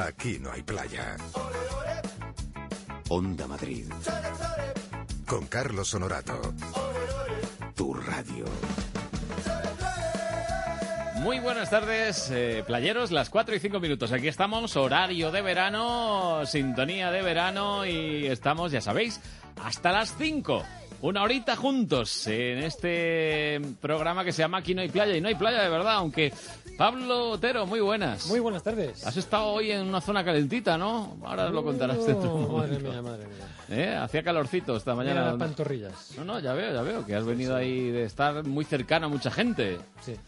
aquí no hay playa. Onda Madrid. Con Carlos Honorato. Tu radio. Muy buenas tardes, playeros, las 4 y 5 minutos. Aquí estamos, horario de verano, sintonía de verano y estamos, ya sabéis, hasta las 5. Una horita juntos en este programa que se llama Aquí no hay playa. Y no hay playa de verdad, aunque... Pablo Otero, muy buenas. Muy buenas tardes. Has estado hoy en una zona calentita, ¿no? Ahora lo contarás dentro de un momento. Madre mía. Hacía calorcito esta mañana. Mira las pantorrillas. No, ya veo, que has venido ahí de estar muy cercano a mucha gente. Sí.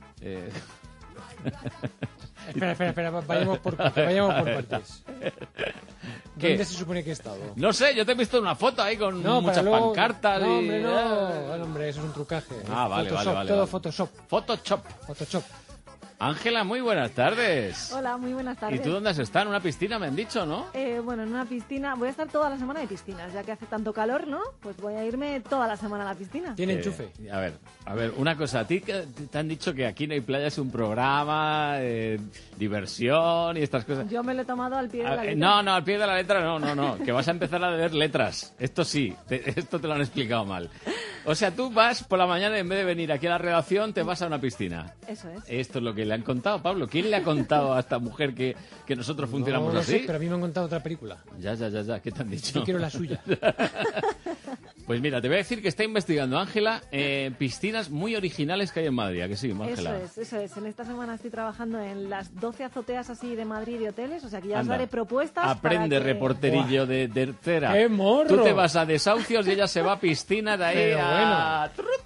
Espera, vayamos por partes. ¿Dónde se supone que he estado? No sé, yo te he visto una foto ahí con muchas pancartas. No, hombre, hombre, eso es un trucaje. Vale. Todo Photoshop. Photoshop. Ángela, muy buenas tardes. Hola, muy buenas tardes. ¿Y tú dónde has estado? En una piscina, me han dicho, ¿no? Bueno, en una piscina. Voy a estar toda la semana de piscinas, ya que hace tanto calor, ¿no? Pues voy a irme toda la semana a la piscina. ¿Tiene enchufe? A ver, una cosa. A ti te han dicho que Aquí no hay playa, es un programa, diversión y estas cosas. Yo me lo he tomado al pie de la letra. No, al pie de la letra no. Que vas a empezar a leer letras. Esto sí, esto te lo han explicado mal. O sea, tú vas por la mañana y en vez de venir aquí a la redacción, te vas a una piscina. Eso es. Esto es lo que le han contado, Pablo. ¿Quién le ha contado a esta mujer que nosotros funcionamos no así? sé, pero a mí me han contado otra película. Ya. ¿Qué te han dicho? Yo quiero la suya. Pues mira, te voy a decir que está investigando Ángela piscinas muy originales que hay en Madrid. ¿A que sí, Ángela? Eso es. En esta semana estoy trabajando en las 12 azoteas así de Madrid y hoteles, o sea que ya os Anda. daré propuestas. Aprende, para que... reporterillo de tercera. ¡Qué morro! Tú te vas a desahucios y ella se va a piscinas de ahí Pero a...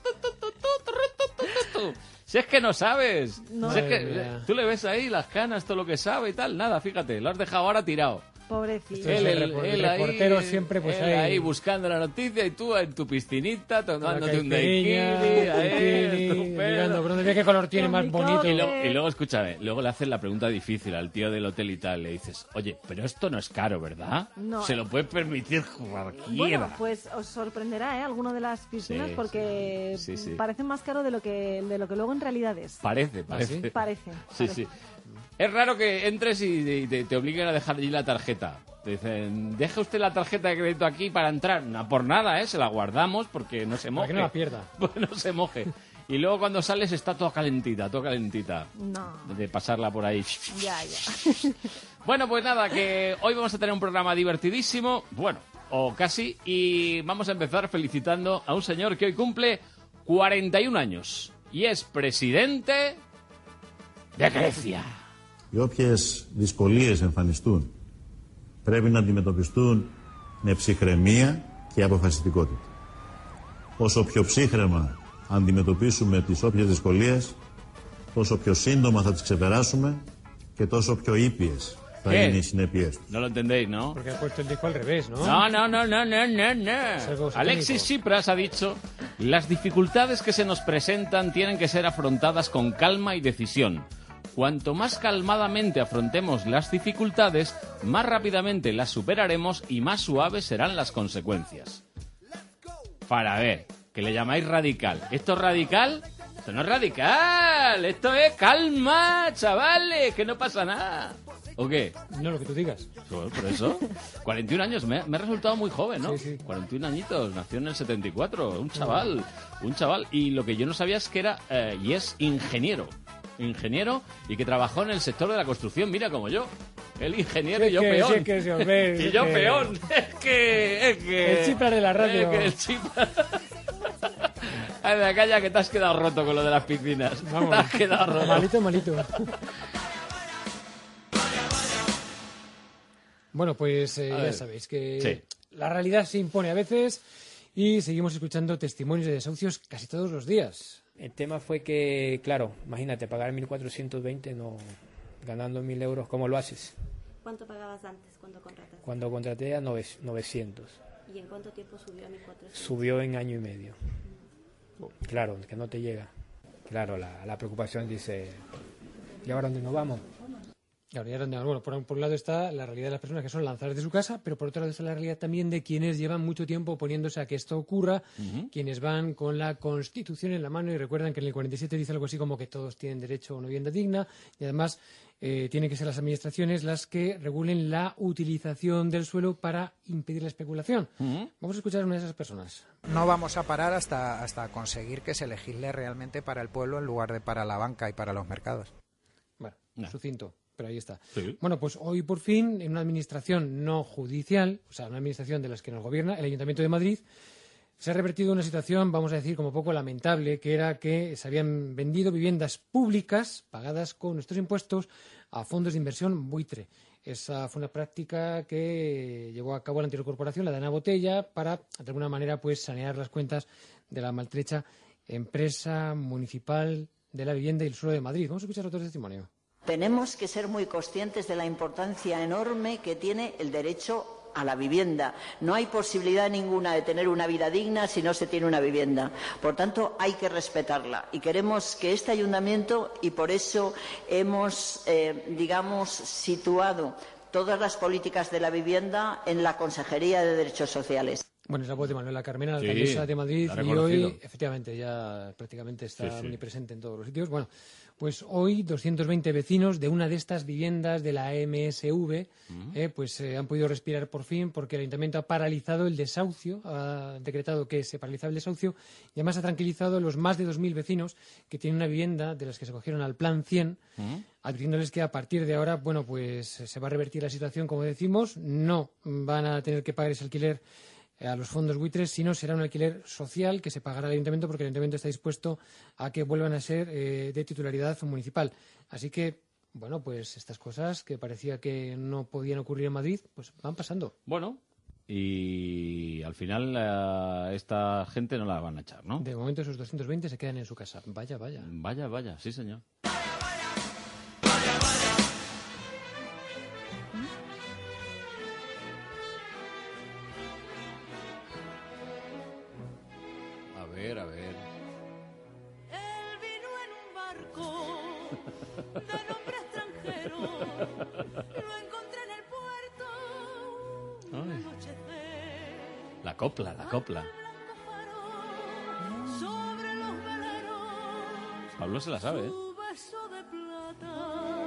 Si es que no sabes. No. Si es que, Madre mía. tú le ves ahí las canas, todo lo que sabe y tal. Nada, fíjate, lo has dejado ahora tirado. Pobrecito. Esto es el reportero siempre pues ahí buscando la noticia y tú en tu piscinita tomándote un caipirinha, daiquiri, ahí, bikini, estupendo. mirando por dónde ve qué color tiene Con más mi bonito. coque. Y luego, escúchame, luego le haces la pregunta difícil al tío del hotel y tal. Le dices, oye, pero esto no es caro, ¿verdad? No. Se lo puede permitir cualquiera. Bueno, pues os sorprenderá, alguno de las piscinas, Sí, porque sí. parecen más caro de lo que luego en realidad es. Parece. Parece. Sí. Es raro que entres y te obliguen a dejar allí la tarjeta. Te dicen, deja usted la tarjeta de crédito aquí para entrar. No, por nada, se la guardamos porque no se moje. Para que no la pierda. Pues no se moje. Y luego cuando sales está toda calentita. No. De pasarla por ahí. Ya. Bueno, pues nada, que hoy vamos a tener un programa divertidísimo. Bueno, o casi. Y vamos a empezar felicitando a un señor que hoy cumple 41 años. Y es presidente de Grecia. Οι όποιες δυσκολίες εμφανιστούν πρέπει να αντιμετωπιστούν με ψυχραιμία και αποφασιστικότητα. Όσο πιο ψύχραιμα αντιμετωπίσουμε τις όποιες δυσκολίες, τόσο πιο σύντομα θα τις ξεπεράσουμε και τόσο πιο ήπιες θα είναι οι συνέπειες τους. No lo entendéis, ¿no? Porque ha puesto el disco al revés, ¿no? No. algo satánico. Alexis Tsipras ha dicho, las dificultades que se nos presentan tienen que ser afrontadas con calma y decisión. Cuanto más calmadamente afrontemos las dificultades, más rápidamente las superaremos y más suaves serán las consecuencias. Para ver, que le llamáis radical. ¿Esto es radical? Esto no es radical, esto es calma, chavales, que no pasa nada. ¿O qué? No, lo que tú digas. Por eso, 41 años, me ha resultado muy joven, ¿no? Sí. 41 añitos, nació en el 74, un chaval. Y lo que yo no sabía es que era, y es ingeniero y que trabajó en el sector de la construcción, mira como yo. El ingeniero y yo peón. Sí, que se os ve, Y yo peón. Es que... El Tsipras de la radio. Es que el Tsipras... Anda, calla, que te has quedado roto con lo de las piscinas. Vamos. Te has quedado roto. Malito. Bueno, pues ya sabéis que Sí. la realidad se impone a veces y seguimos escuchando testimonios de desahucios casi todos los días. El tema fue que, claro, imagínate, pagar 1.420, no, ganando 1.000 euros, ¿cómo lo haces? ¿Cuánto pagabas antes cuando contrataste? Cuando contraté a 900. ¿Y en cuánto tiempo subió a 1.400? Subió en año y medio. Claro, que no te llega. Claro, la preocupación dice, ¿y ahora dónde nos vamos? Claro, ya bueno, por un lado está la realidad de las personas que son lanzadas de su casa, pero por otro lado está la realidad también de quienes llevan mucho tiempo oponiéndose a que esto ocurra, quienes van con la Constitución en la mano y recuerdan que en el 47 dice algo así como que todos tienen derecho a una vivienda digna y además tienen que ser las administraciones las que regulen la utilización del suelo para impedir la especulación. Vamos a escuchar a una de esas personas. No vamos a parar hasta conseguir que se legisle realmente para el pueblo en lugar de para la banca y para los mercados. Bueno, sucinto, pero ahí está. Sí. Bueno, pues hoy por fin, en una administración no judicial, o sea, una administración de las que nos gobierna, el Ayuntamiento de Madrid, se ha revertido una situación, vamos a decir, como poco lamentable, que era que se habían vendido viviendas públicas pagadas con nuestros impuestos a fondos de inversión buitre. Esa fue una práctica que llevó a cabo la anterior corporación, la de Ana Botella, para, de alguna manera, pues sanear las cuentas de la maltrecha empresa municipal de la vivienda y el suelo de Madrid. Vamos a escuchar otro testimonio. Tenemos que ser muy conscientes de la importancia enorme que tiene el derecho a la vivienda. No hay posibilidad ninguna de tener una vida digna si no se tiene una vivienda. Por tanto, hay que respetarla. Y queremos que este ayuntamiento, y por eso hemos, situado todas las políticas de la vivienda en la Consejería de Derechos Sociales. Bueno, es la voz de Manuela Carmena, la alcaldesa de Madrid, y hoy, efectivamente, ya prácticamente está omnipresente en todos los sitios. Bueno, pues hoy 220 vecinos de una de estas viviendas de la MSV han podido respirar por fin, porque el Ayuntamiento ha paralizado el desahucio, ha decretado que se paralizaba el desahucio, y además ha tranquilizado a los más de 2.000 vecinos que tienen una vivienda de las que se cogieron al Plan 100, advirtiéndoles que a partir de ahora, bueno, pues se va a revertir la situación, como decimos, no van a tener que pagar ese alquiler a los fondos buitres, sino será un alquiler social que se pagará al Ayuntamiento, porque el Ayuntamiento está dispuesto a que vuelvan a ser de titularidad municipal. Así que, bueno, pues estas cosas que parecía que no podían ocurrir en Madrid, pues van pasando. Bueno, y al final esta gente no la van a echar, ¿no? De momento esos 220 se quedan en su casa. Vaya, vaya. Vaya, vaya, sí, señor. A ver. Él vino en un barco de nombre extranjero. Lo encontré en el puerto. Anochecer. La copla. Sobre los veleros. Pablo se la sabe, ¿eh? Su beso de plata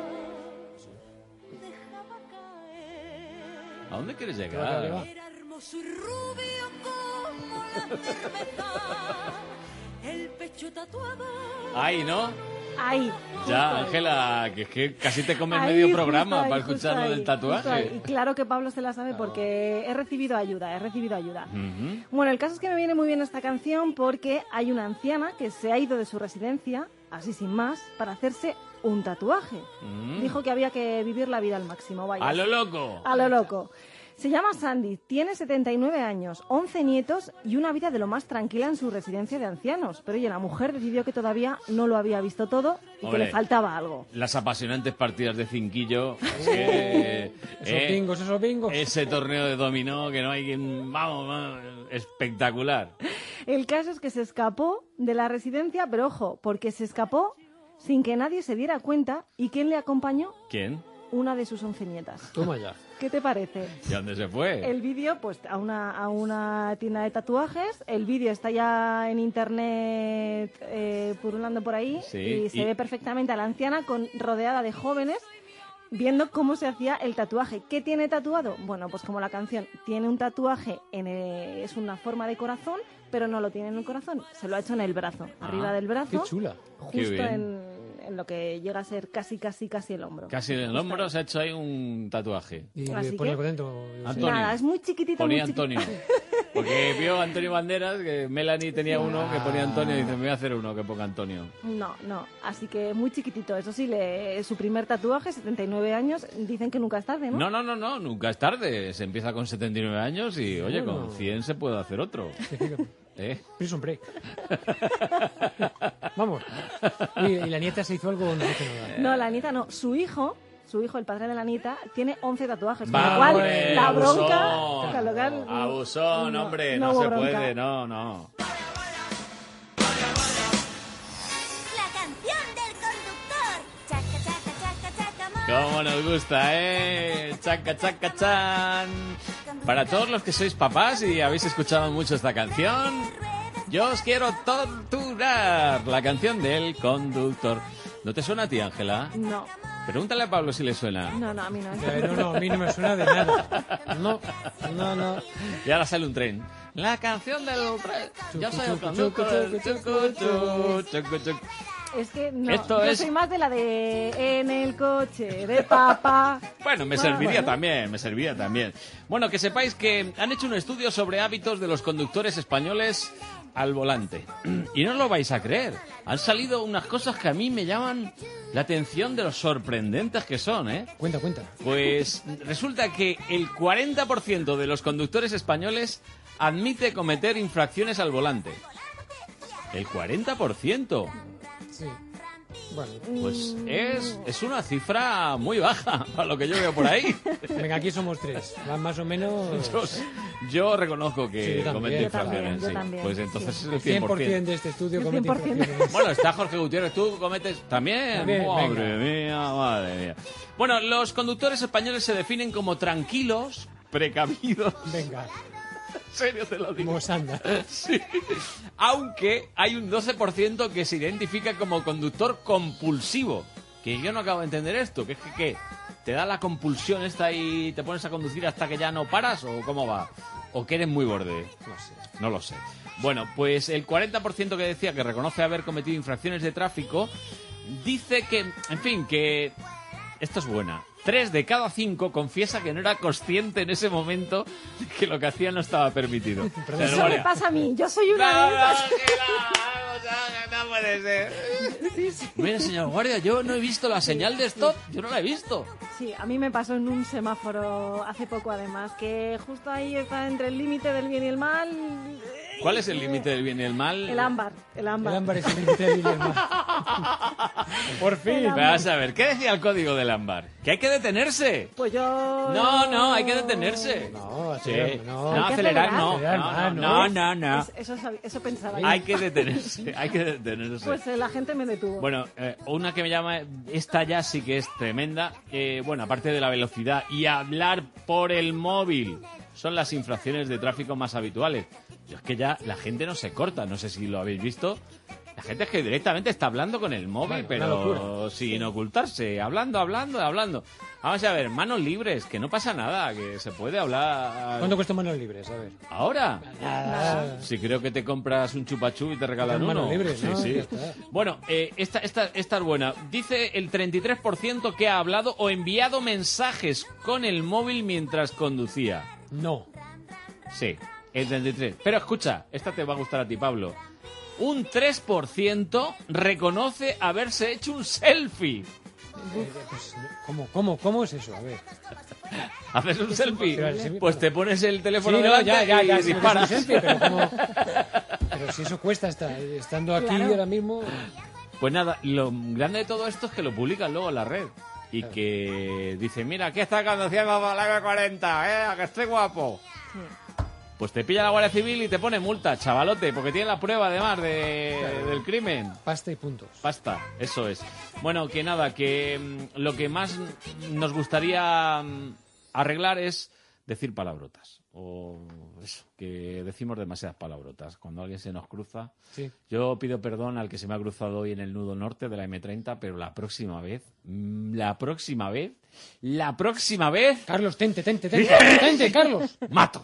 dejaba caer. ¿A dónde quieres llegar? Era hermoso y rubio como la cerveza. El pecho tatuado. ¡Ay, no! Ahí. Ya, Ángela, que es que casi te comes Ahí, medio programa ahí, para escuchar lo del tatuaje. Y claro que Pablo se la sabe porque he recibido ayuda. Bueno, el caso es que me viene muy bien esta canción porque hay una anciana que se ha ido de su residencia, así sin más, para hacerse un tatuaje. Dijo que había que vivir la vida al máximo. Vaya. ¡A lo loco! A lo loco. Se llama Sandy, tiene 79 años, 11 nietos y una vida de lo más tranquila en su residencia de ancianos. Pero oye, la mujer decidió que todavía no lo había visto todo y Hombre, que le faltaba algo. Las apasionantes partidas de cinquillo. Esos bingos. Ese torneo de dominó que no hay quien... Vamos, espectacular. El caso es que se escapó de la residencia, pero ojo, porque se escapó sin que nadie se diera cuenta. ¿Y quién le acompañó? ¿Quién? Una de sus 11 nietas. Toma ya. ¿Qué te parece? ¿Y a dónde se fue? El vídeo, pues a una tienda de tatuajes. El vídeo está ya en internet purulando por ahí. Sí, y se ve perfectamente a la anciana rodeada de jóvenes viendo cómo se hacía el tatuaje. ¿Qué tiene tatuado? Bueno, pues como la canción. Tiene un tatuaje, es una forma de corazón, pero no lo tiene en el corazón. Se lo ha hecho en el brazo, arriba del brazo. ¡Qué chula! Justo en lo que llega a ser casi el hombro. Casi en el Justo hombro ahí. se ha hecho ahí un tatuaje. Y Así ponía que- por dentro... Antonio. Nada, es muy chiquitito, Ponía muy chiquitito. Antonio. Porque vio a Antonio Banderas, que Melanie tenía uno que ponía Antonio, y dice, me voy a hacer uno que ponga Antonio. No, así que muy chiquitito. Eso sí, su primer tatuaje, 79 años, dicen que nunca es tarde, ¿no? No, nunca es tarde. Se empieza con 79 años y, oye, Bueno. con 100 se puede hacer otro. Prison Break. Vamos. Oye, ¿y la nieta se hizo algo o no hizo nada? No, la nieta no. Su hijo, el padre de la nieta, tiene 11 tatuajes. Con Va, lo cual, hombre, la bronca... abusón. con lo cual, Abusón, hombre, no hubo se bronca. puede, no. La canción del conductor. Chaca, chaca, chaca, chaca, ma. Cómo nos gusta, ¿eh? Chaca, chaca, chan. Para todos los que sois papás y habéis escuchado mucho esta canción, yo os quiero torturar. La canción del conductor. ¿No te suena a ti, Ángela? No. Pregúntale a Pablo si le suena. No, a mí no. No, a mí no me suena de nada. No. Y ahora sale un tren. La canción del tren. Yo soy el conductor del chucu. Es que no, Esto soy más de la de en el coche de papá. Bueno, me serviría también. Bueno, que sepáis que han hecho un estudio sobre hábitos de los conductores españoles al volante. Y no os lo vais a creer. Han salido unas cosas que a mí me llaman la atención de los sorprendentes que son, ¿eh? Cuenta. Pues resulta que el 40% de los conductores españoles admite cometer infracciones al volante. El 40%. Sí. Bueno. Pues es una cifra muy baja para lo que yo veo por ahí. Venga, aquí somos 3. Van más o menos... Yo reconozco que sí, comete infracciones. Yo también. Pues entonces sí. es el 100% de este estudio comete infracciones. Bueno, está Jorge Gutiérrez, ¿tú cometes también? Madre mía. Bueno, los conductores españoles se definen como tranquilos, precavidos. Venga. En serio te lo digo. Mosanda. Sí. Aunque hay un 12% que se identifica como conductor compulsivo. Que yo no acabo de entender esto. Que es que te da la compulsión esta y te pones a conducir hasta que ya no paras, ¿o cómo va? ¿O que eres muy borde? No lo sé. Bueno, pues el 40% que decía que reconoce haber cometido infracciones de tráfico dice que, en fin, que esto es buena. 3 de cada 5 confiesa que no era consciente en ese momento de que lo que hacía no estaba permitido. Eso me pasa a mí, yo soy una de esas. No puede ser. Sí. Mire, señor guardia, yo no he visto la señal de stop, yo no la he visto. Sí, a mí me pasó en un semáforo hace poco además, que justo ahí está entre el límite del bien y el mal. ¿Cuál es el límite del bien y el mal? El ámbar. El ámbar es el límite del bien y el mal. Por fin. Vas a ver, ¿qué decía el código del ámbar? ¿Que hay que detenerse? Pues yo... No, hay que detenerse. No, acelerar no. Eso pensaba. Hay que detenerse. Pues la gente me detuvo. Bueno, una que me llama, esta ya sí que es tremenda. Bueno, aparte de la velocidad y hablar por el móvil, son las infracciones de tráfico más habituales. Yo es que ya la gente no se corta, no sé si lo habéis visto. La gente es que directamente está hablando con el móvil, pero sin ocultarse, hablando. Vamos a ver, manos libres, que no pasa nada, que se puede habla. ¿Cuánto cuesta manos libres? A ver. ¿Ahora? Sí, creo que te compras un chupachú y te regalan uno. Manos libres, ¿no? Sí. Bueno, esta es buena. Dice el 33% que ha hablado o enviado mensajes con el móvil mientras conducía. No. Sí, el 33%. Pero escucha, esta te va a gustar a ti, Pablo. Un 3% reconoce haberse hecho un selfie. ¿Cómo es eso? A ver. ¿Haces un selfie? Pues te pones el teléfono delante y disparas. Selfie, pero si eso cuesta estando aquí ahora mismo... Pues nada, lo grande de todo esto es que lo publican luego en la red. Y que dice, mira, aquí está conduciendo la M40, que estoy guapo. Sí. Pues te pilla la Guardia Civil y te pone multa, chavalote, porque tiene la prueba además del crimen. Pasta y puntos. Pasta, eso es. Bueno, que nada, que lo que más nos gustaría arreglar es decir palabrotas. O eso, que decimos demasiadas palabrotas. Cuando alguien se nos cruza. Sí. Yo pido perdón al que se me ha cruzado hoy en el nudo norte de la M30, pero la próxima vez... Carlos, tente, Carlos. Mato.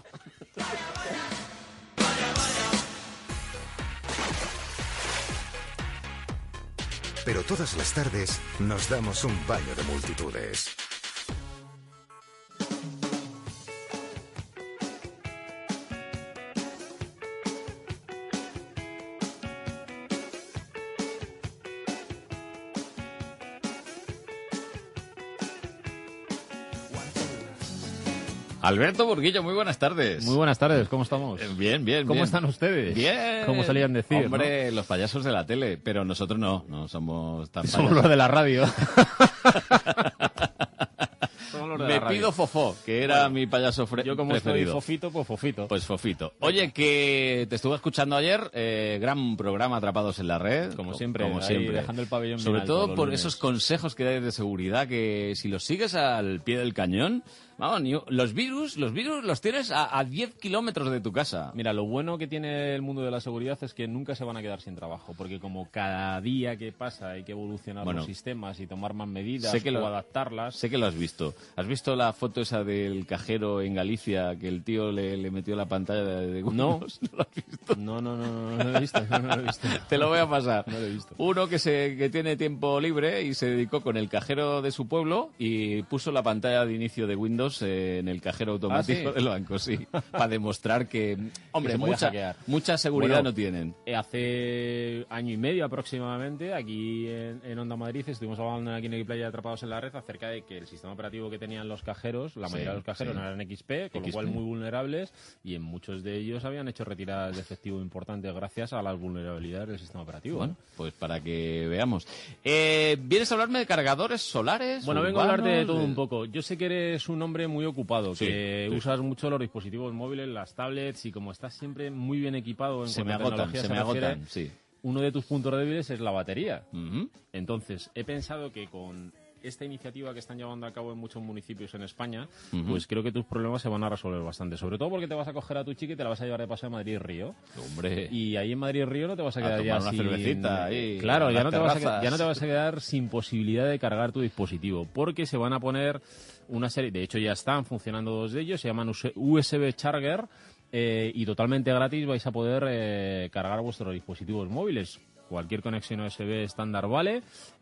Pero todas las tardes nos damos un baño de multitudes. Alberto Burguillo, muy buenas tardes. Muy buenas tardes, ¿cómo estamos? Bien. ¿Cómo están ustedes? Bien. ¿Cómo solían decir? Hombre, ¿no? Los payasos de la tele, pero nosotros no somos tan payasos. Somos los de la radio. Me pido Fofó, que era mi payaso yo como preferido. Soy Fofito, pues Fofito. Pues Fofito. Oye, que te estuve escuchando ayer, gran programa Atrapados en la Red. Como siempre, dejando el pabellón sobre bien todo alto por lunes. Esos consejos que dais de seguridad, que si los sigues al pie del cañón, Vamos, los virus los tienes a 10 kilómetros de tu casa. Mira, lo bueno que tiene el mundo de la seguridad es que nunca se van a quedar sin trabajo, porque como cada día que pasa hay que evolucionar los sistemas y tomar más medidas o adaptarlas. Sé que lo has visto. ¿Has visto la foto esa del cajero en Galicia que el tío le metió la pantalla de Windows? ¿No lo has visto? No lo he visto. Te lo voy a pasar. No lo he visto. Uno que tiene tiempo libre y se dedicó con el cajero de su pueblo y puso la pantalla de inicio de Windows en el cajero automático del banco, sí, para demostrar que, hombre, mucha seguridad no tienen. Hace año y medio aproximadamente, aquí en Onda Madrid, estuvimos hablando aquí en Playa de Atrapados en la Red acerca de que el sistema operativo que tenían los cajeros, la mayoría de los cajeros no eran XP, con lo cual muy vulnerables, y en muchos de ellos habían hecho retiradas de efectivo importantes gracias a las vulnerabilidades del sistema operativo. Bueno, pues para que veamos. ¿Vienes a hablarme de cargadores solares? Bueno, vengo a hablar de todo un poco. Yo sé que eres un hombre muy ocupado, que usas mucho los dispositivos móviles, las tablets, y como estás siempre muy bien equipado en cuanto a tecnología se me agotan, sí. Uno de tus puntos débiles es la batería. Entonces, he pensado que con esta iniciativa que están llevando a cabo en muchos municipios en España, pues creo que tus problemas se van a resolver bastante. Sobre todo porque te vas a coger a tu chica y te la vas a llevar de paseo a Madrid-Río. Hombre. Y ahí en Madrid-Río no te vas a quedar ya sin... cervecita. Claro, ya no te vas a quedar sin posibilidad de cargar tu dispositivo, porque se van a poner una serie... De hecho, ya están funcionando dos de ellos, se llaman USB Charger, y totalmente gratis vais a poder cargar vuestros dispositivos móviles. Cualquier conexión USB estándar vale.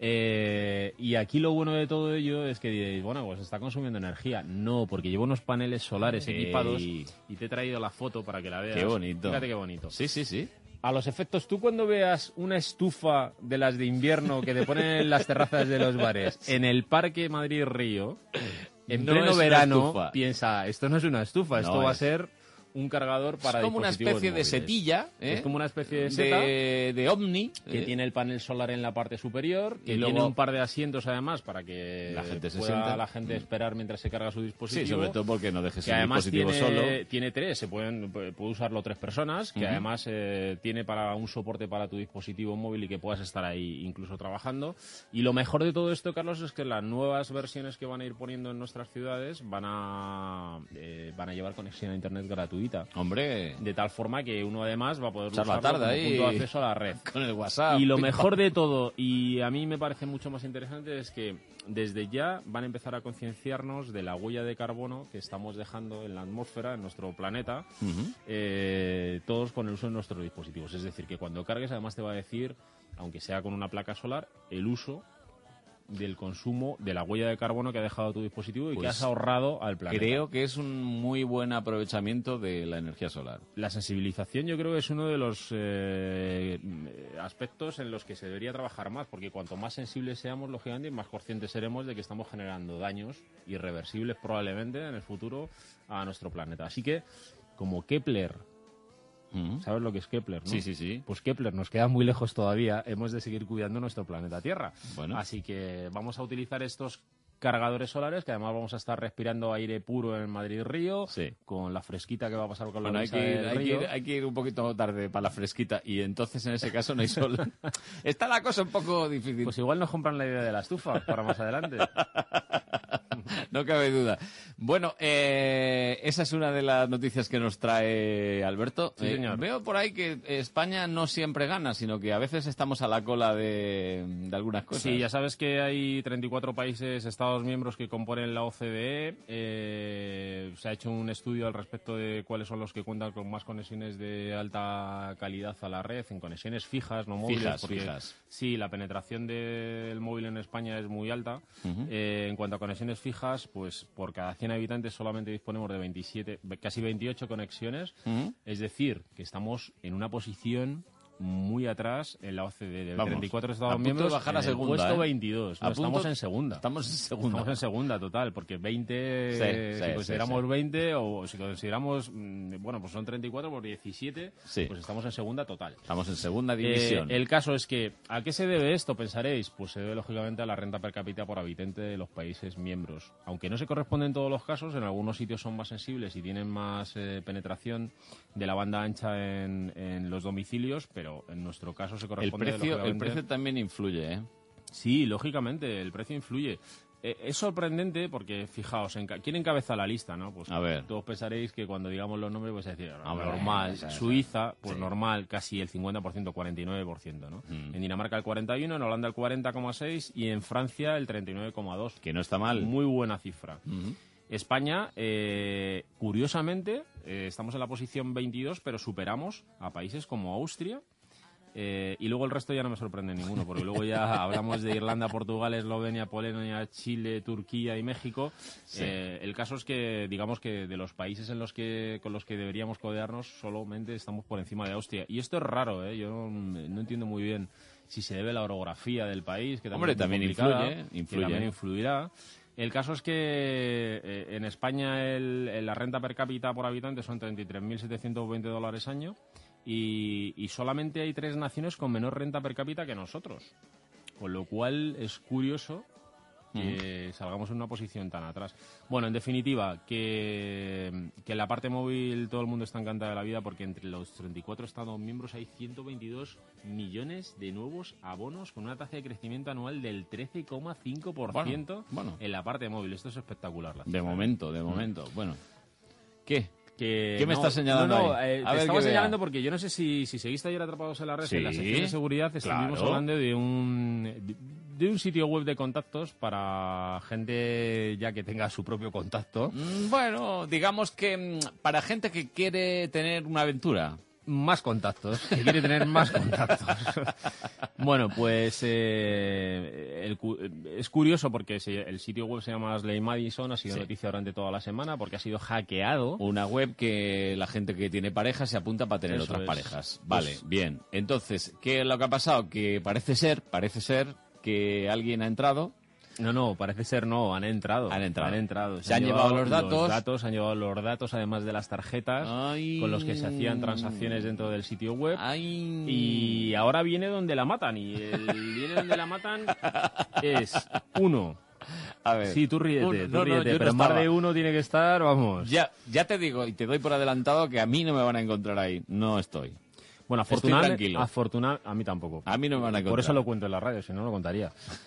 Y aquí lo bueno de todo ello es que diréis, bueno, pues está consumiendo energía. No, porque llevo unos paneles solares equipados y te he traído la foto para que la veas. Qué bonito. Fíjate qué bonito. Sí. A los efectos, tú cuando veas una estufa de las de invierno que te ponen en las terrazas de los bares en el Parque Madrid-Río, en pleno verano, piensa, esto no es una estufa, esto va a ser un cargador para dispositivos móviles. Es como una especie de setilla, Es como una especie de seta de Omni, que tiene el panel solar en la parte superior, que tiene un par de asientos además para que la gente esperar mientras se carga su dispositivo. Sí, sobre todo porque no dejes el además dispositivo solo. Tiene tres, puede usarlo 3 personas, que además tiene para un soporte para tu dispositivo móvil y que puedas estar ahí incluso trabajando. Y lo mejor de todo esto, Carlos, es que las nuevas versiones que van a ir poniendo en nuestras ciudades van a llevar conexión a internet gratuita. Hombre, de tal forma que uno además va a poder usar la tarde como punto de acceso a la red con el WhatsApp. Y lo mejor de todo, y a mí me parece mucho más interesante, es que desde ya van a empezar a concienciarnos de la huella de carbono que estamos dejando en la atmósfera, en nuestro planeta, todos con el uso de nuestros dispositivos. Es decir, que cuando cargues además te va a decir, aunque sea con una placa solar, el uso del consumo de la huella de carbono que ha dejado tu dispositivo y que has ahorrado al planeta. Creo que es un muy buen aprovechamiento de la energía solar. La sensibilización yo creo que es uno de los aspectos en los que se debería trabajar más, porque cuanto más sensibles seamos, lógicamente, más conscientes seremos de que estamos generando daños irreversibles probablemente en el futuro a nuestro planeta. Así que, como Kepler... ¿Sabes lo que es Kepler, no? Sí. Pues Kepler nos queda muy lejos todavía. Hemos de seguir cuidando nuestro planeta Tierra. Bueno. Así que vamos a utilizar estos cargadores solares, que además vamos a estar respirando aire puro en Madrid-Río, con la fresquita que va a pasar con la brisa del río. Hay que ir un poquito tarde para la fresquita, y entonces en ese caso no hay sol. Está la cosa un poco difícil. Pues igual nos compran la idea de la estufa para más adelante. No cabe duda. Bueno, esa es una de las noticias que nos trae Alberto. Sí, señor. Veo por ahí que España no siempre gana, sino que a veces estamos a la cola de algunas cosas. Sí, ya sabes que hay 34 países, Estados miembros que componen la OCDE. Se ha hecho un estudio al respecto de cuáles son los que cuentan con más conexiones de alta calidad a la red, en conexiones fijas, no móviles. Fijas. Sí, la penetración del móvil en España es muy alta. En cuanto a conexiones fijas, pues por cada 100 habitantes solamente disponemos de 27, casi 28 conexiones. Es decir, que estamos en una posición muy atrás en la OCDE. De 34 Estados miembros, de bajar en a segunda, el puesto 22. No, estamos en segunda. Estamos en segunda, total, porque 20, si consideramos 20, o si consideramos, bueno, pues son 34 por 17, pues estamos en segunda total. Estamos en segunda división. El caso es que, ¿a qué se debe esto, pensaréis? Pues se debe, lógicamente, a la renta per cápita por habitante de los países miembros. Aunque no se corresponde en todos los casos, en algunos sitios son más sensibles y tienen más penetración de la banda ancha en los domicilios, pero en nuestro caso se corresponde... El precio también influye, ¿eh? Sí, lógicamente, el precio influye. es sorprendente porque, fijaos, ¿quién encabeza la lista, no? Pues a ver. Todos pensaréis que cuando digamos los nombres vais a decir, normal, Suiza, pues normal, casi el 50%, 49%, ¿no? En Dinamarca el 41%, en Holanda el 40,6% y en Francia el 39,2%. Que no está mal. Muy buena cifra. España, curiosamente, estamos en la posición 22, pero superamos a países como Austria. Y luego el resto ya no me sorprende ninguno, porque luego ya hablamos de Irlanda, Portugal, Eslovenia, Polonia, Chile, Turquía y México. Sí. El caso es que, digamos que de los países con los que deberíamos codearnos, solamente estamos por encima de Austria. Y esto es raro, yo no entiendo muy bien si se debe a la orografía del país, que también influye. Que también influirá. El caso es que en España la renta per cápita por habitante son $33.720 año. Y solamente hay 3 naciones con menor renta per cápita que nosotros. Con lo cual es curioso que salgamos en una posición tan atrás. Bueno, en definitiva, que en la parte móvil todo el mundo está encantado de la vida porque entre los 34 Estados miembros hay 122 millones de nuevos abonos con una tasa de crecimiento anual del 13,5% en la parte móvil. Esto es espectacular. De momento. Bueno, ¿qué me estás señalando ahí? Te estaba señalando porque yo no sé si seguiste ayer Atrapados en la Red, en la sección de seguridad estuvimos hablando de un sitio web de contactos para gente ya que tenga su propio contacto. Bueno, digamos que para gente que quiere tener una aventura. Más contactos, que quiere tener más contactos. Bueno, pues es curioso porque el sitio web se llama Ashley Madison, ha sido noticia durante toda la semana porque ha sido hackeado. Una web que la gente que tiene pareja se apunta para tener otras parejas. Vale, bien. Entonces, ¿qué es lo que ha pasado? Que parece ser que alguien ha entrado. No, parece ser no, han entrado. Se han llevado los datos. Han llevado los datos, además de las tarjetas con los que se hacían transacciones dentro del sitio web. Y ahora viene donde la matan. Y viene donde la matan es uno. A ver. Sí, tú ríete, pero más de uno tiene que estar, vamos. Ya te digo, y te doy por adelantado que a mí no me van a encontrar ahí. No estoy. Bueno, afortunadamente, a mí tampoco. A mí no me van a encontrar. Por eso lo cuento en la radio, si no lo contaría.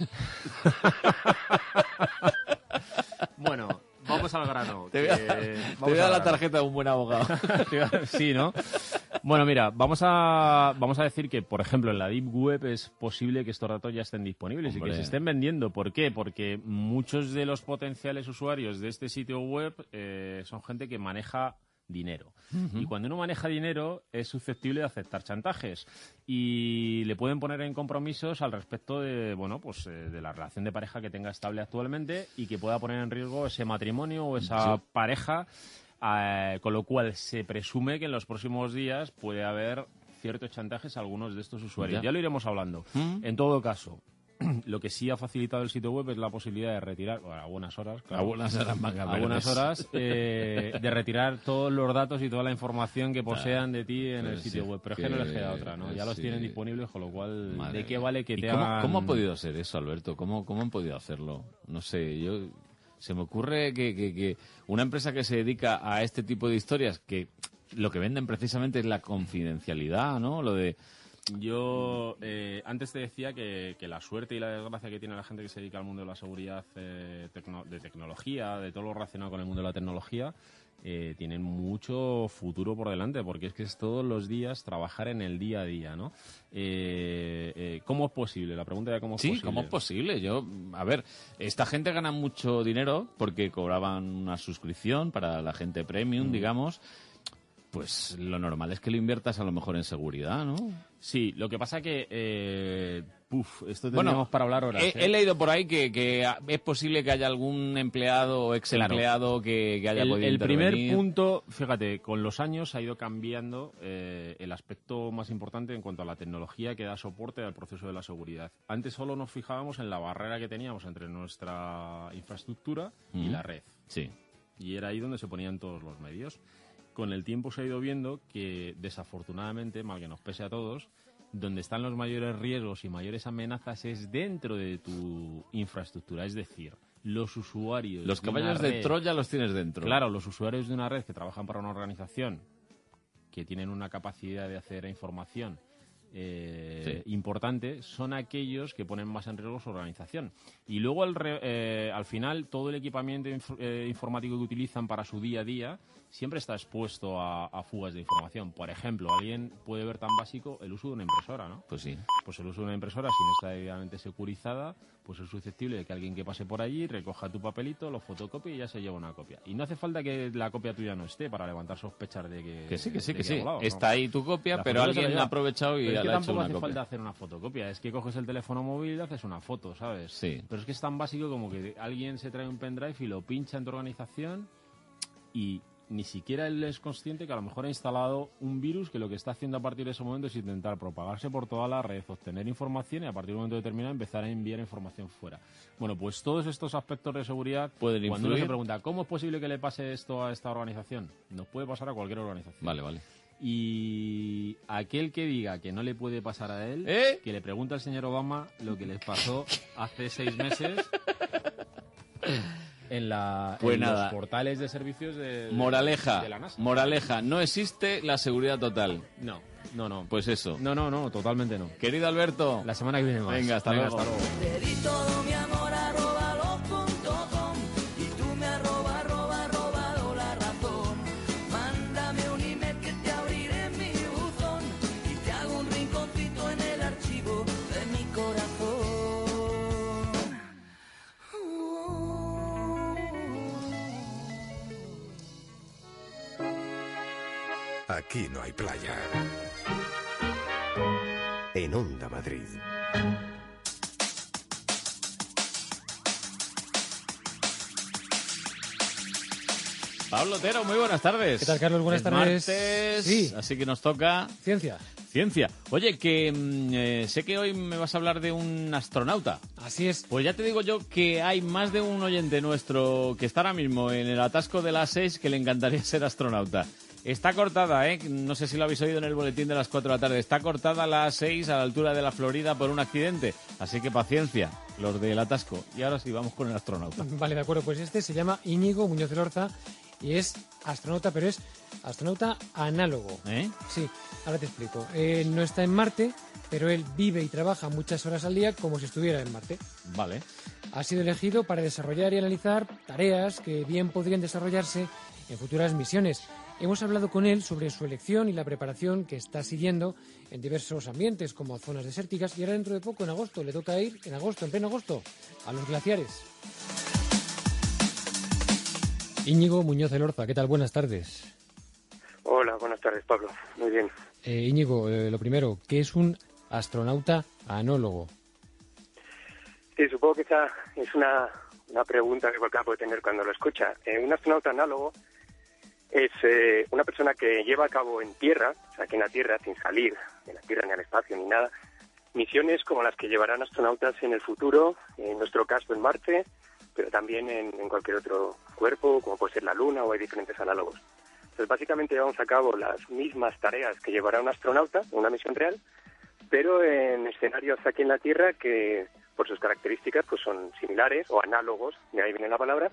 Bueno, vamos al grano. Te voy a dar la tarjeta de un buen abogado. Sí, ¿no? Bueno, mira, vamos a decir que, por ejemplo, en la Deep Web es posible que estos datos ya estén disponibles y que se estén vendiendo. ¿Por qué? Porque muchos de los potenciales usuarios de este sitio web son gente que maneja dinero. Y cuando uno maneja dinero es susceptible de aceptar chantajes y le pueden poner en compromisos al respecto de de la relación de pareja que tenga estable actualmente y que pueda poner en riesgo ese matrimonio o esa pareja, con lo cual se presume que en los próximos días puede haber ciertos chantajes a algunos de estos usuarios. Ya lo iremos hablando. En todo caso, lo que sí ha facilitado el sitio web es la posibilidad de retirar, a buenas horas, de retirar todos los datos y toda la información que posean de ti en el sitio web. Pero es que no les queda otra, ¿no? Ya los tienen disponibles, con lo cual, ¿de qué vale que te hagan...? ¿Cómo ha podido ser eso, Alberto? ¿Cómo han podido hacerlo? No sé, se me ocurre que una empresa que se dedica a este tipo de historias, que lo que venden precisamente es la confidencialidad, ¿no? Lo de... Yo antes te decía que la suerte y la desgracia que tiene la gente que se dedica al mundo de la seguridad, de tecnología, de todo lo relacionado con el mundo de la tecnología, tienen mucho futuro por delante, porque es todos los días trabajar en el día a día, ¿no? ¿Cómo es posible? La pregunta de cómo es posible. Sí, ¿cómo es posible? A ver, esta gente gana mucho dinero porque cobraban una suscripción para la gente premium, digamos. Pues lo normal es que lo inviertas a lo mejor en seguridad, ¿no? Sí, lo que pasa que... esto tendríamos para hablar horas. He leído por ahí que es posible que haya algún empleado o ex empleado que haya podido intervenir. El primer punto, fíjate, con los años ha ido cambiando el aspecto más importante en cuanto a la tecnología que da soporte al proceso de la seguridad. Antes solo nos fijábamos en la barrera que teníamos entre nuestra infraestructura y la red. Sí. Y era ahí donde se ponían todos los medios. Con el tiempo se ha ido viendo que, desafortunadamente, mal que nos pese a todos, donde están los mayores riesgos y mayores amenazas es dentro de tu infraestructura. Es decir, los usuarios... Los caballos de Troya los tienes dentro. Claro, los usuarios de una red que trabajan para una organización, que tienen una capacidad de acceder a información importante son aquellos que ponen más en riesgo su organización. Y luego, al final, todo el equipamiento informático que utilizan para su día a día siempre está expuesto a fugas de información. Por ejemplo, alguien puede ver tan básico el uso de una impresora, ¿no? Pues sí. Pues el uso de una impresora, si no está debidamente securizada, pues es susceptible de que alguien que pase por allí recoja tu papelito, lo fotocopie y ya se lleva una copia. Y no hace falta que la copia tuya no esté para levantar sospechas de que... sí. Volado, está ahí tu copia, pero alguien ha aprovechado y le ha hecho una copia. Tampoco hace falta hacer una fotocopia. Es que coges el teléfono móvil y le haces una foto, ¿sabes? Sí. Pero es que es tan básico como que alguien se trae un pendrive y lo pincha en tu organización y ni siquiera él es consciente que a lo mejor ha instalado un virus que lo que está haciendo a partir de ese momento es intentar propagarse por toda la red, obtener información y a partir de un momento determinado empezar a enviar información fuera. Bueno, pues todos estos aspectos de seguridad, pueden cuando influir. uno se pregunta ¿cómo es posible que le pase esto a esta organización? Nos puede pasar a cualquier organización. Vale. Y aquel que diga que no le puede pasar a él, que le pregunte al señor Obama lo que les pasó hace 6 meses en los portales de servicios de la NASA. Moraleja, no existe la seguridad total. No. Pues eso. No, totalmente no. Querido Alberto. La semana que viene más. Venga, hasta luego. Te di todo mi amor @los.com y tú me robado la razón. Mándame un email que te abriré mi buzón y te hago un rinconcito en el archivo de mi corazón. Aquí no hay playa. En Onda Madrid. Pablo Otero, muy buenas tardes. ¿Qué tal, Carlos? Buenas tardes. Martes, sí. Así que nos toca... Ciencia. Oye, que sé que hoy me vas a hablar de un astronauta. Así es. Pues ya te digo yo que hay más de un oyente nuestro que está ahora mismo en el atasco de las 6 que le encantaría ser astronauta. Está cortada, no sé si lo habéis oído en el boletín de las 4 de la tarde. Está cortada la A6 a la altura de la Florida por un accidente. Así que paciencia, los del atasco. Y ahora sí, vamos con el astronauta. Vale, de acuerdo. Pues este se llama Íñigo Muñoz Elorza y es astronauta, pero es astronauta análogo. Sí, ahora te explico. No está en Marte, pero él vive y trabaja muchas horas al día como si estuviera en Marte. Vale. Ha sido elegido para desarrollar y analizar tareas que bien podrían desarrollarse en futuras misiones. Hemos hablado con él sobre su elección y la preparación que está siguiendo en diversos ambientes, como zonas desérticas, y ahora dentro de poco, en agosto, le toca ir, en pleno agosto, a los glaciares. Íñigo Muñoz Elorza, ¿qué tal? Buenas tardes. Hola, buenas tardes, Pablo. Muy bien. Íñigo, lo primero, ¿qué es un astronauta anólogo? Sí, supongo que esa es una pregunta que cualquiera puede tener cuando lo escucha. Un astronauta análogo es una persona que lleva a cabo en tierra, o sea, aquí en la Tierra, sin salir de la Tierra ni al espacio ni nada, misiones como las que llevarán astronautas en el futuro, en nuestro caso en Marte, pero también en cualquier otro cuerpo, como puede ser la Luna, o hay diferentes análogos. Entonces, básicamente llevamos a cabo las mismas tareas que llevará un astronauta en una misión real, pero en escenarios aquí en la Tierra que, por sus características, pues son similares o análogos, de ahí viene la palabra,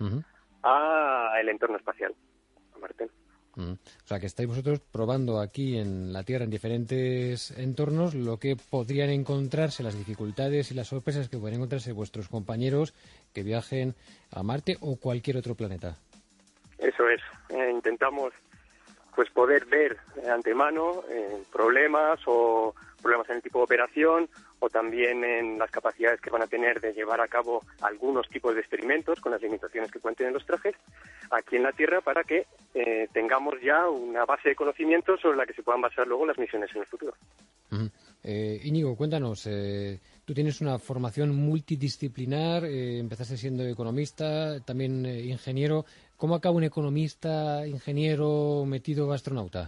a el entorno espacial, a Marte. O sea, que estáis vosotros probando aquí en la Tierra, en diferentes entornos, lo que podrían encontrarse, las dificultades y las sorpresas que podrían encontrarse vuestros compañeros que viajen a Marte o cualquier otro planeta. Eso es. Intentamos pues poder ver de antemano problemas en el tipo de operación o también en las capacidades que van a tener de llevar a cabo algunos tipos de experimentos con las limitaciones que pueden tener los trajes aquí en la Tierra para que tengamos ya una base de conocimientos sobre la que se puedan basar luego las misiones en el futuro. Íñigo, cuéntanos, tú tienes una formación multidisciplinar, empezaste siendo economista, también ingeniero. ¿Cómo acaba un economista, ingeniero, metido astronauta?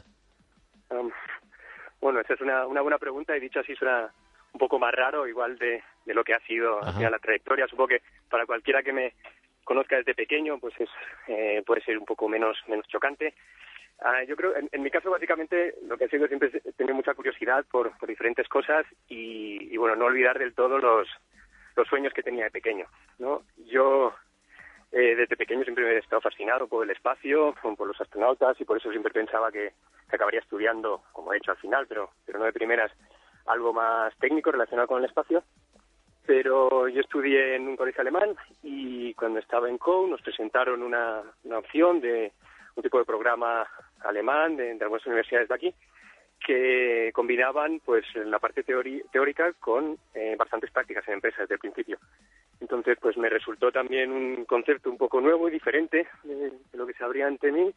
Bueno, esa es una buena pregunta y dicho así suena un poco más raro, igual de lo que ha sido al final la trayectoria. Supongo que para cualquiera que me conozca desde pequeño, pues puede ser un poco menos chocante. Yo creo, en mi caso, básicamente, lo que ha sido siempre es tener mucha curiosidad por diferentes cosas y bueno, no olvidar del todo los sueños que tenía de pequeño, ¿no? Yo, desde pequeño siempre me he estado fascinado por el espacio, por los astronautas y por eso siempre pensaba que acabaría estudiando, como he hecho al final, pero no de primeras, algo más técnico relacionado con el espacio. Pero yo estudié en un colegio alemán y cuando estaba en COU nos presentaron una opción de un tipo de programa alemán de algunas universidades de aquí que combinaban pues la parte teórica con bastantes prácticas en empresas desde el principio. Entonces pues me resultó también un concepto un poco nuevo y diferente de lo que se abría ante mí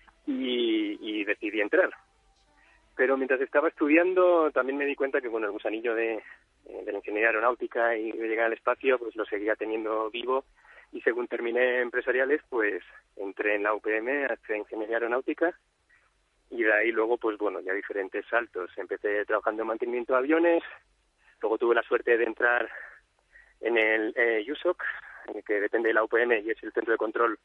y decidí entrar. Pero mientras estaba estudiando también me di cuenta que el gusanillo de la ingeniería aeronáutica y de llegar al espacio pues lo seguía teniendo vivo, y según terminé empresariales pues entré en la UPM a hacer ingeniería aeronáutica y de ahí luego pues ya diferentes saltos. Empecé trabajando en mantenimiento de aviones, luego tuve la suerte de entrar en el USOC, que depende de la UPM y es el centro de control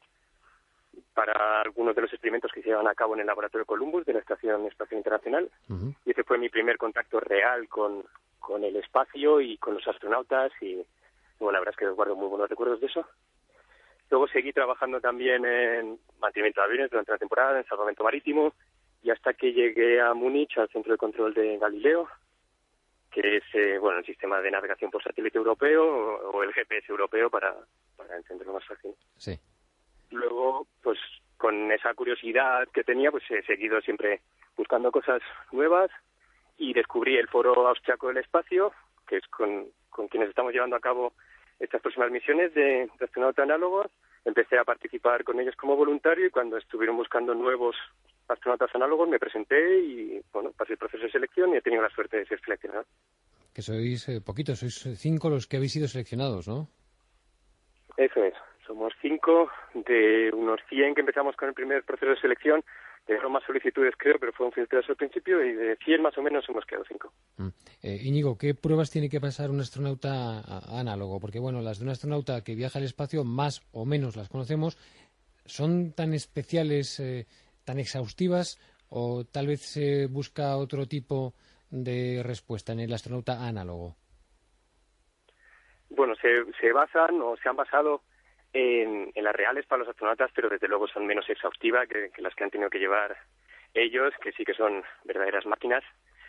para algunos de los experimentos que se llevan a cabo en el laboratorio Columbus de la Estación Espacial Internacional. Y ese fue mi primer contacto real con el espacio y con los astronautas, y la verdad es que guardo muy buenos recuerdos de eso. Luego seguí trabajando también en mantenimiento de aviones durante la temporada, en salvamento marítimo, y hasta que llegué a Múnich, al centro de control de Galileo, que es el sistema de navegación por satélite europeo o el GPS europeo para entenderlo más fácil. Sí. Luego, pues con esa curiosidad que tenía, pues he seguido siempre buscando cosas nuevas y descubrí el Foro Austriaco del Espacio, que es con quienes estamos llevando a cabo estas próximas misiones de astronautas análogos. Empecé a participar con ellos como voluntario y cuando estuvieron buscando nuevos astronautas análogos me presenté y pasé el proceso de selección y he tenido la suerte de ser seleccionado. Que sois poquitos, sois 5 los que habéis sido seleccionados, ¿no? Eso es, somos 5 de unos 100 que empezamos con el primer proceso de selección. Fueron más solicitudes, creo, pero fue un filtrazo al principio y de 100 más o menos hemos quedado 5. Íñigo, ¿qué pruebas tiene que pasar un astronauta análogo? Porque, las de un astronauta que viaja al espacio, más o menos las conocemos, ¿son tan especiales, tan exhaustivas, o tal vez se busca otro tipo de respuesta en el astronauta análogo? Se basan o se han basado en las reales para los astronautas, pero desde luego son menos exhaustivas que las que han tenido que llevar ellos, que sí que son verdaderas máquinas.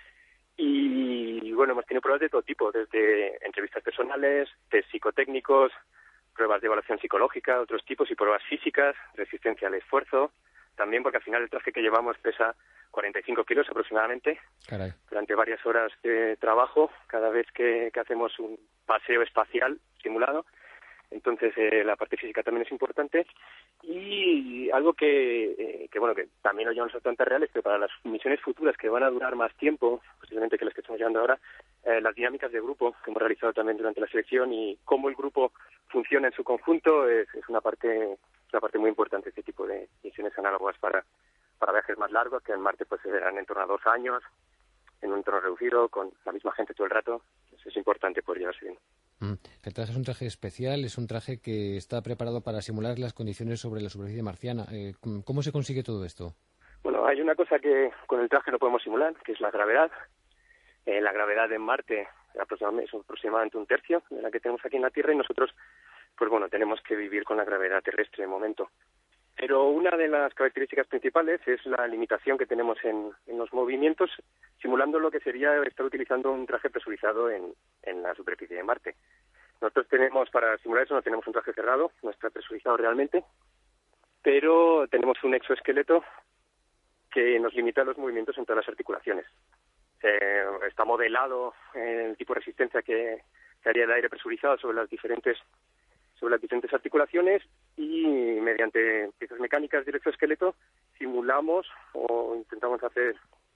Y hemos tenido pruebas de todo tipo, desde entrevistas personales, test psicotécnicos, pruebas de evaluación psicológica, otros tipos, y pruebas físicas, resistencia al esfuerzo, también porque al final el traje que llevamos pesa 45 kilos aproximadamente. Caray. Durante varias horas de trabajo cada vez que hacemos un paseo espacial simulado. Entonces la parte física también es importante, y algo que también lo llevan los astronautas reales, pero para las misiones futuras que van a durar más tiempo, posiblemente que las que estamos llevando ahora, las dinámicas de grupo que hemos realizado también durante la selección y cómo el grupo funciona en su conjunto es una parte muy importante de este tipo de misiones análogas para viajes más largos, que en Marte pues se verán en torno a 2 años, en un entorno reducido, con la misma gente todo el rato. Eso es importante por llevarse bien. El traje es un traje especial, es un traje que está preparado para simular las condiciones sobre la superficie marciana. ¿Cómo se consigue todo esto? Hay una cosa que con el traje no podemos simular, que es la gravedad. La gravedad en Marte es aproximadamente 1/3 de la que tenemos aquí en la Tierra, y nosotros tenemos que vivir con la gravedad terrestre de momento. Pero una de las características principales es la limitación que tenemos en los movimientos, simulando lo que sería estar utilizando un traje presurizado en la superficie de Marte. Nosotros para simular eso, no tenemos un traje cerrado, no está presurizado realmente, pero tenemos un exoesqueleto que nos limita los movimientos en todas las articulaciones. Está modelado el tipo de resistencia que haría el aire presurizado sobre las diferentes articulaciones, y mediante piezas mecánicas del exoesqueleto simulamos o intentamos hacer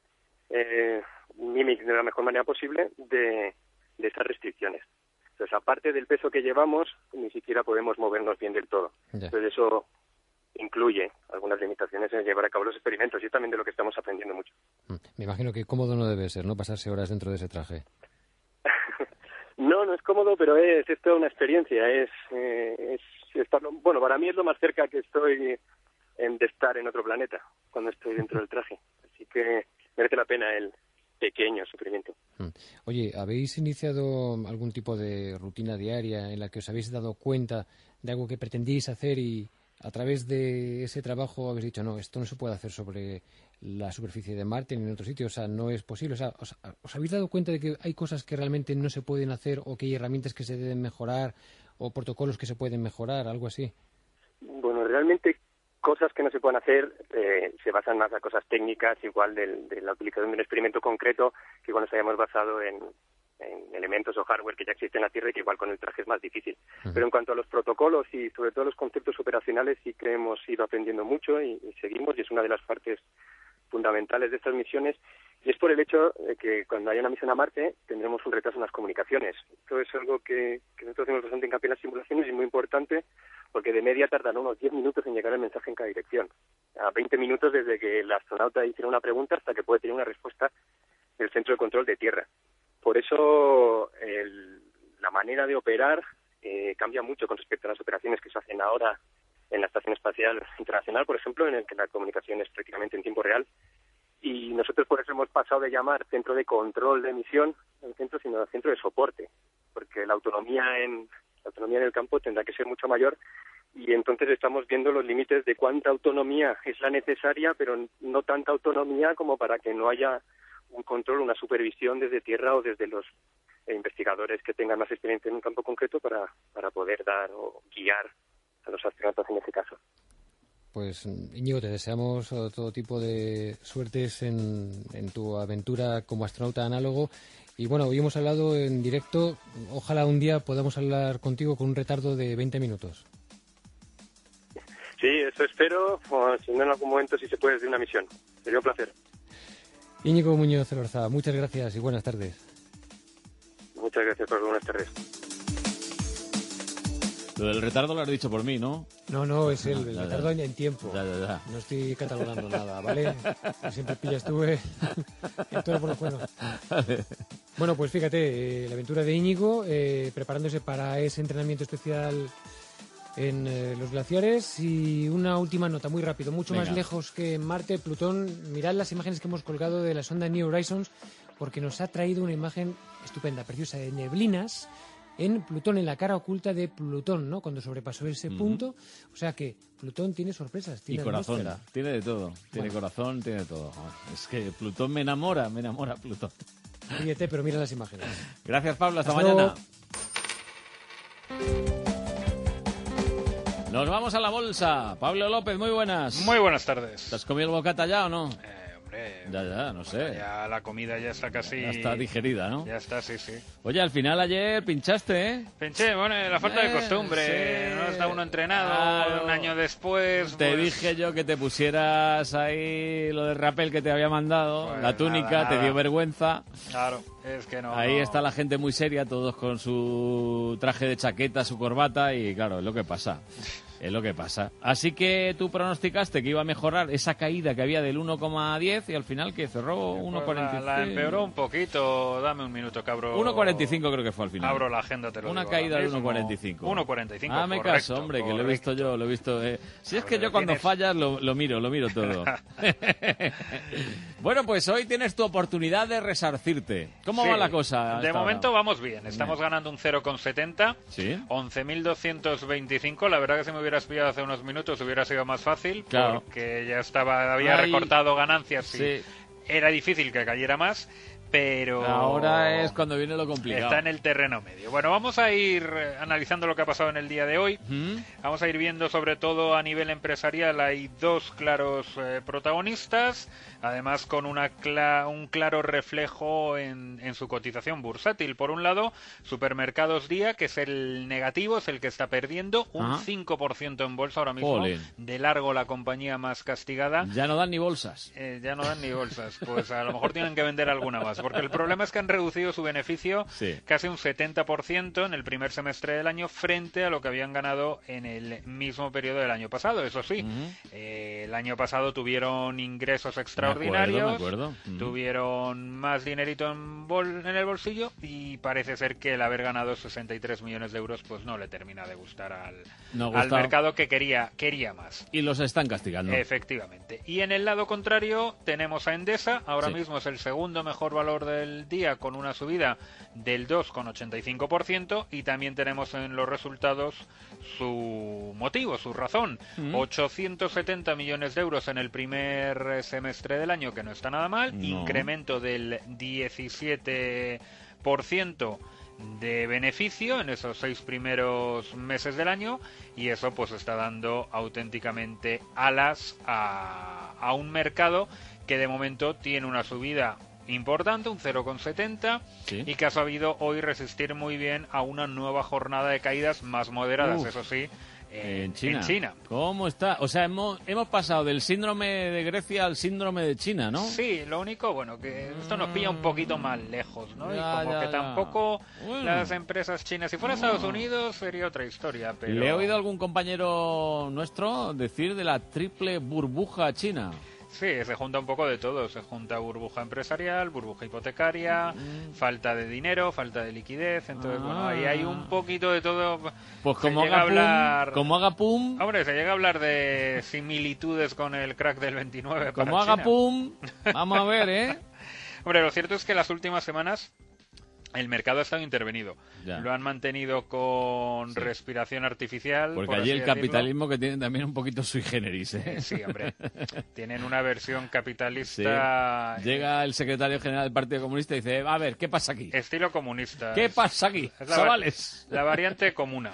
un mimic de la mejor manera posible de esas restricciones. Entonces, aparte del peso que llevamos, ni siquiera podemos movernos bien del todo. Ya. Entonces, eso incluye algunas limitaciones en llevar a cabo los experimentos, y es también de lo que estamos aprendiendo mucho. Me imagino que cómodo no debe ser, ¿no?, pasarse horas dentro de ese traje. No es cómodo, pero es toda una experiencia. Para mí es lo más cerca que estoy de estar en otro planeta cuando estoy dentro del traje. Así que merece la pena el pequeño sufrimiento. Oye, ¿habéis iniciado algún tipo de rutina diaria en la que os habéis dado cuenta de algo que pretendíais hacer y a través de ese trabajo habéis dicho, no, esto no se puede hacer sobre la superficie de Marte ni en otro sitio, o sea, no es posible. O sea, ¿os habéis dado cuenta de que hay cosas que realmente no se pueden hacer o que hay herramientas que se deben mejorar o protocolos que se pueden mejorar, algo así? Bueno, realmente cosas que no se pueden hacer se basan más en cosas técnicas, igual de la utilización de un experimento concreto, que cuando nos hayamos basado en elementos o hardware que ya existen en la Tierra y que igual con el traje es más difícil. Pero en cuanto a los protocolos y sobre todo los conceptos operacionales, sí que hemos ido aprendiendo mucho y seguimos, y es una de las partes fundamentales de estas misiones, y es por el hecho de que cuando haya una misión a Marte tendremos un retraso en las comunicaciones. Esto es algo que nosotros hacemos bastante hincapié en las simulaciones y es muy importante porque de media tardan unos 10 minutos en llegar el mensaje en cada dirección. A 20 minutos desde que el astronauta hiciera una pregunta hasta que puede tener una respuesta del centro de control de Tierra. Por eso la manera de operar cambia mucho con respecto a las operaciones que se hacen ahora en la Estación Espacial Internacional, por ejemplo, en el que la comunicación es prácticamente en tiempo real. Y nosotros por eso hemos pasado de llamar centro de control de misión al centro, sino al centro de soporte, porque la autonomía en el campo tendrá que ser mucho mayor y entonces estamos viendo los límites de cuánta autonomía es la necesaria, pero no tanta autonomía como para que no haya un control, una supervisión desde tierra o desde los investigadores que tengan más experiencia en un campo concreto para poder dar o guiar a los astronautas en ese caso. Pues Íñigo, te deseamos todo tipo de suertes en tu aventura como astronauta análogo. Y bueno, hoy hemos hablado en directo. Ojalá un día podamos hablar contigo con un retardo de 20 minutos. Sí, eso espero. O si no, en algún momento, si se puede, de una misión. Sería un placer. Íñigo Muñoz Elorza, muchas gracias y buenas tardes. Muchas gracias por buenas tardes. Lo del retardo lo has dicho por mí, ¿no? No, es el retardo en tiempo. Ya. No estoy catalogando nada, ¿vale? Siempre pillas tú en todo por lo bueno. Bueno, pues fíjate, la aventura de Íñigo, preparándose para ese entrenamiento especial en los glaciares. Y una última nota, muy rápido, mucho más lejos que Marte, Plutón. Mirad las imágenes que hemos colgado de la sonda New Horizons, porque nos ha traído una imagen estupenda, preciosa, de neblinas en Plutón, en la cara oculta de Plutón, ¿no? Cuando sobrepasó ese punto. O sea que Plutón tiene sorpresas, tiene corazón, atmósfera. tiene de todo, tiene corazón, tiene de todo. Es que Plutón me enamora Plutón. Ríete, pero mira las imágenes. Gracias, Pablo, hasta mañana. Nos vamos a la bolsa. Pablo López, muy buenas. Muy buenas tardes. ¿Te has comido el bocata ya o no? Hombre. Ya, no sé. Ya la comida ya está casi... Ya está digerida, ¿no? Ya está, sí. Oye, al final ayer pinchaste, ¿eh? Pinché, bueno, la falta de costumbre. Sí. No está uno entrenado, claro. Un año después... Te dije yo que te pusieras ahí lo de rappel que te había mandado, pues la túnica, nada. Te dio vergüenza. Claro, es que no... Ahí está la gente muy seria, todos con su traje de chaqueta, su corbata y claro, es lo que pasa. Es lo que pasa. Así que tú pronosticaste que iba a mejorar esa caída que había del 1,10 y al final que cerró 1,45. La empeoró un poquito. Dame un minuto, cabro. 1,45 creo que fue al final. Abro la agenda, te lo Una digo. Una caída de 1,45. 1,45. Hazme caso, hombre, correcto. Que lo he visto yo, lo he visto. Si es que yo cuando fallas lo miro todo. Bueno, pues hoy tienes tu oportunidad de resarcirte. ¿Cómo va la cosa? De momento vamos bien. Estamos ganando un 0,70. Sí. 11.225. La verdad que si me hubieras pillado hace unos minutos hubiera sido más fácil. Claro. Porque ya había recortado ganancias y era difícil que cayera más. Pero ahora es cuando viene lo complicado. Está en el terreno medio. Bueno, vamos a ir analizando lo que ha pasado en el día de hoy. Vamos a ir viendo sobre todo a nivel empresarial. Hay dos claros protagonistas, además con un claro reflejo en su cotización bursátil. Por un lado, Supermercados Día, que es el negativo, es el que está perdiendo un 5% en bolsa ahora mismo. Jolín. De largo la compañía más castigada. Ya no dan ni bolsas. Ya no dan ni bolsas. Pues a lo mejor tienen que vender alguna más. Porque el problema es que han reducido su beneficio casi un 70% en el primer semestre del año frente a lo que habían ganado en el mismo periodo del año pasado. Eso sí, el año pasado tuvieron ingresos extraordinarios, me acuerdo. Tuvieron más dinerito en el bolsillo y parece ser que el haber ganado 63 millones de euros pues no le termina de gustar al mercado, que quería más. Y los están castigando. Efectivamente. Y en el lado contrario tenemos a Endesa, ahora mismo es el segundo mejor valor valor del día con una subida del 2,85%, y también tenemos en los resultados su motivo, su razón. 870 millones de euros en el primer semestre del año, que no está nada mal, incremento del 17% de beneficio en esos 6 primeros meses del año, y eso pues está dando auténticamente alas a un mercado que de momento tiene una subida importante, un 0,70, y que ha sabido hoy resistir muy bien a una nueva jornada de caídas más moderadas, eso sí, en China. ¿Cómo está? O sea, hemos pasado del síndrome de Grecia al síndrome de China, ¿no? Sí, lo único, bueno, que esto nos pilla un poquito más lejos, ¿no? Y como que tampoco las empresas chinas, si fuera Estados Unidos sería otra historia, pero... Le he oído a algún compañero nuestro decir de la triple burbuja china. Sí, se junta un poco de todo. Se junta burbuja empresarial, burbuja hipotecaria, falta de dinero, falta de liquidez. Entonces, bueno, ahí hay un poquito de todo. Pues como haga pum... Hombre, se llega a hablar de similitudes con el crack del 29 para Como haga China. pum, vamos a ver, ¿eh? Hombre, lo cierto es que las últimas semanas el mercado ha estado intervenido. Ya. Lo han mantenido con respiración artificial. Porque por allí así el decirlo. capitalismo que tiene también un poquito sui generis, ¿eh? Sí, hombre. Tienen una versión capitalista... Sí. Llega el secretario general del Partido Comunista y dice, a ver, ¿qué pasa aquí? Estilo comunista. ¿Qué pasa aquí, Es chavales? La variante comuna.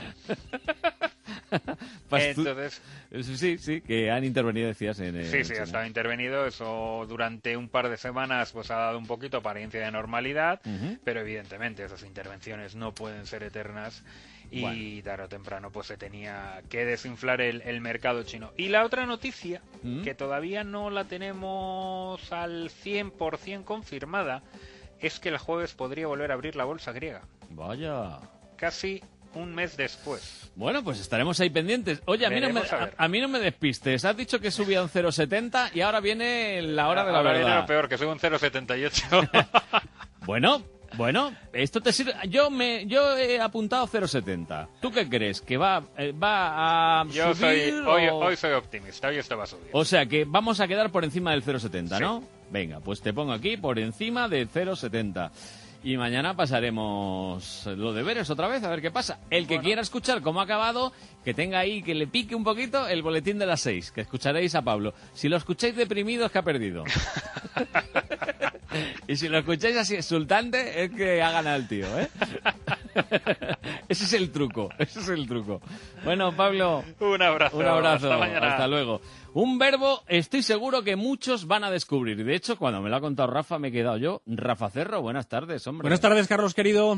Entonces... Sí, que han intervenido, decías, en Sí, China. ha estado intervenido. Eso durante un par de semanas pues ha dado un poquito apariencia de normalidad, pero evidentemente esas intervenciones no pueden ser eternas y tarde o temprano pues se tenía que desinflar el mercado chino. Y la otra noticia, que todavía no la tenemos al 100% confirmada, es que el jueves podría volver a abrir la bolsa griega. Vaya. Casi un mes después. Bueno, pues estaremos ahí pendientes. Oye, a mí no me despistes. Has dicho que subía un 0,70 y ahora viene la hora de la Ahora verdad. viene lo peor, que sube un 0,78. Bueno, esto te sirve. Yo he apuntado 0,70. ¿Tú qué crees? ¿Que va a Yo subir hoy soy optimista, hoy esto va a subir. O sea, que vamos a quedar por encima del 0,70, ¿no? Venga, pues te pongo aquí por encima del 0,70. Y mañana pasaremos los deberes otra vez, a ver qué pasa. El que quiera escuchar cómo ha acabado, que tenga ahí, que le pique un poquito el boletín de las 6, que escucharéis a Pablo. Si lo escucháis deprimido es que ha perdido. Y si lo escucháis así exultante es que ha ganado el tío, ¿eh? Ese es el truco. Bueno, Pablo. Un abrazo. Hasta mañana. Hasta luego. Un verbo, estoy seguro que muchos van a descubrir. De hecho, cuando me lo ha contado Rafa, me he quedado yo. Rafa Cerro, buenas tardes, hombre. Buenas tardes, Carlos, querido.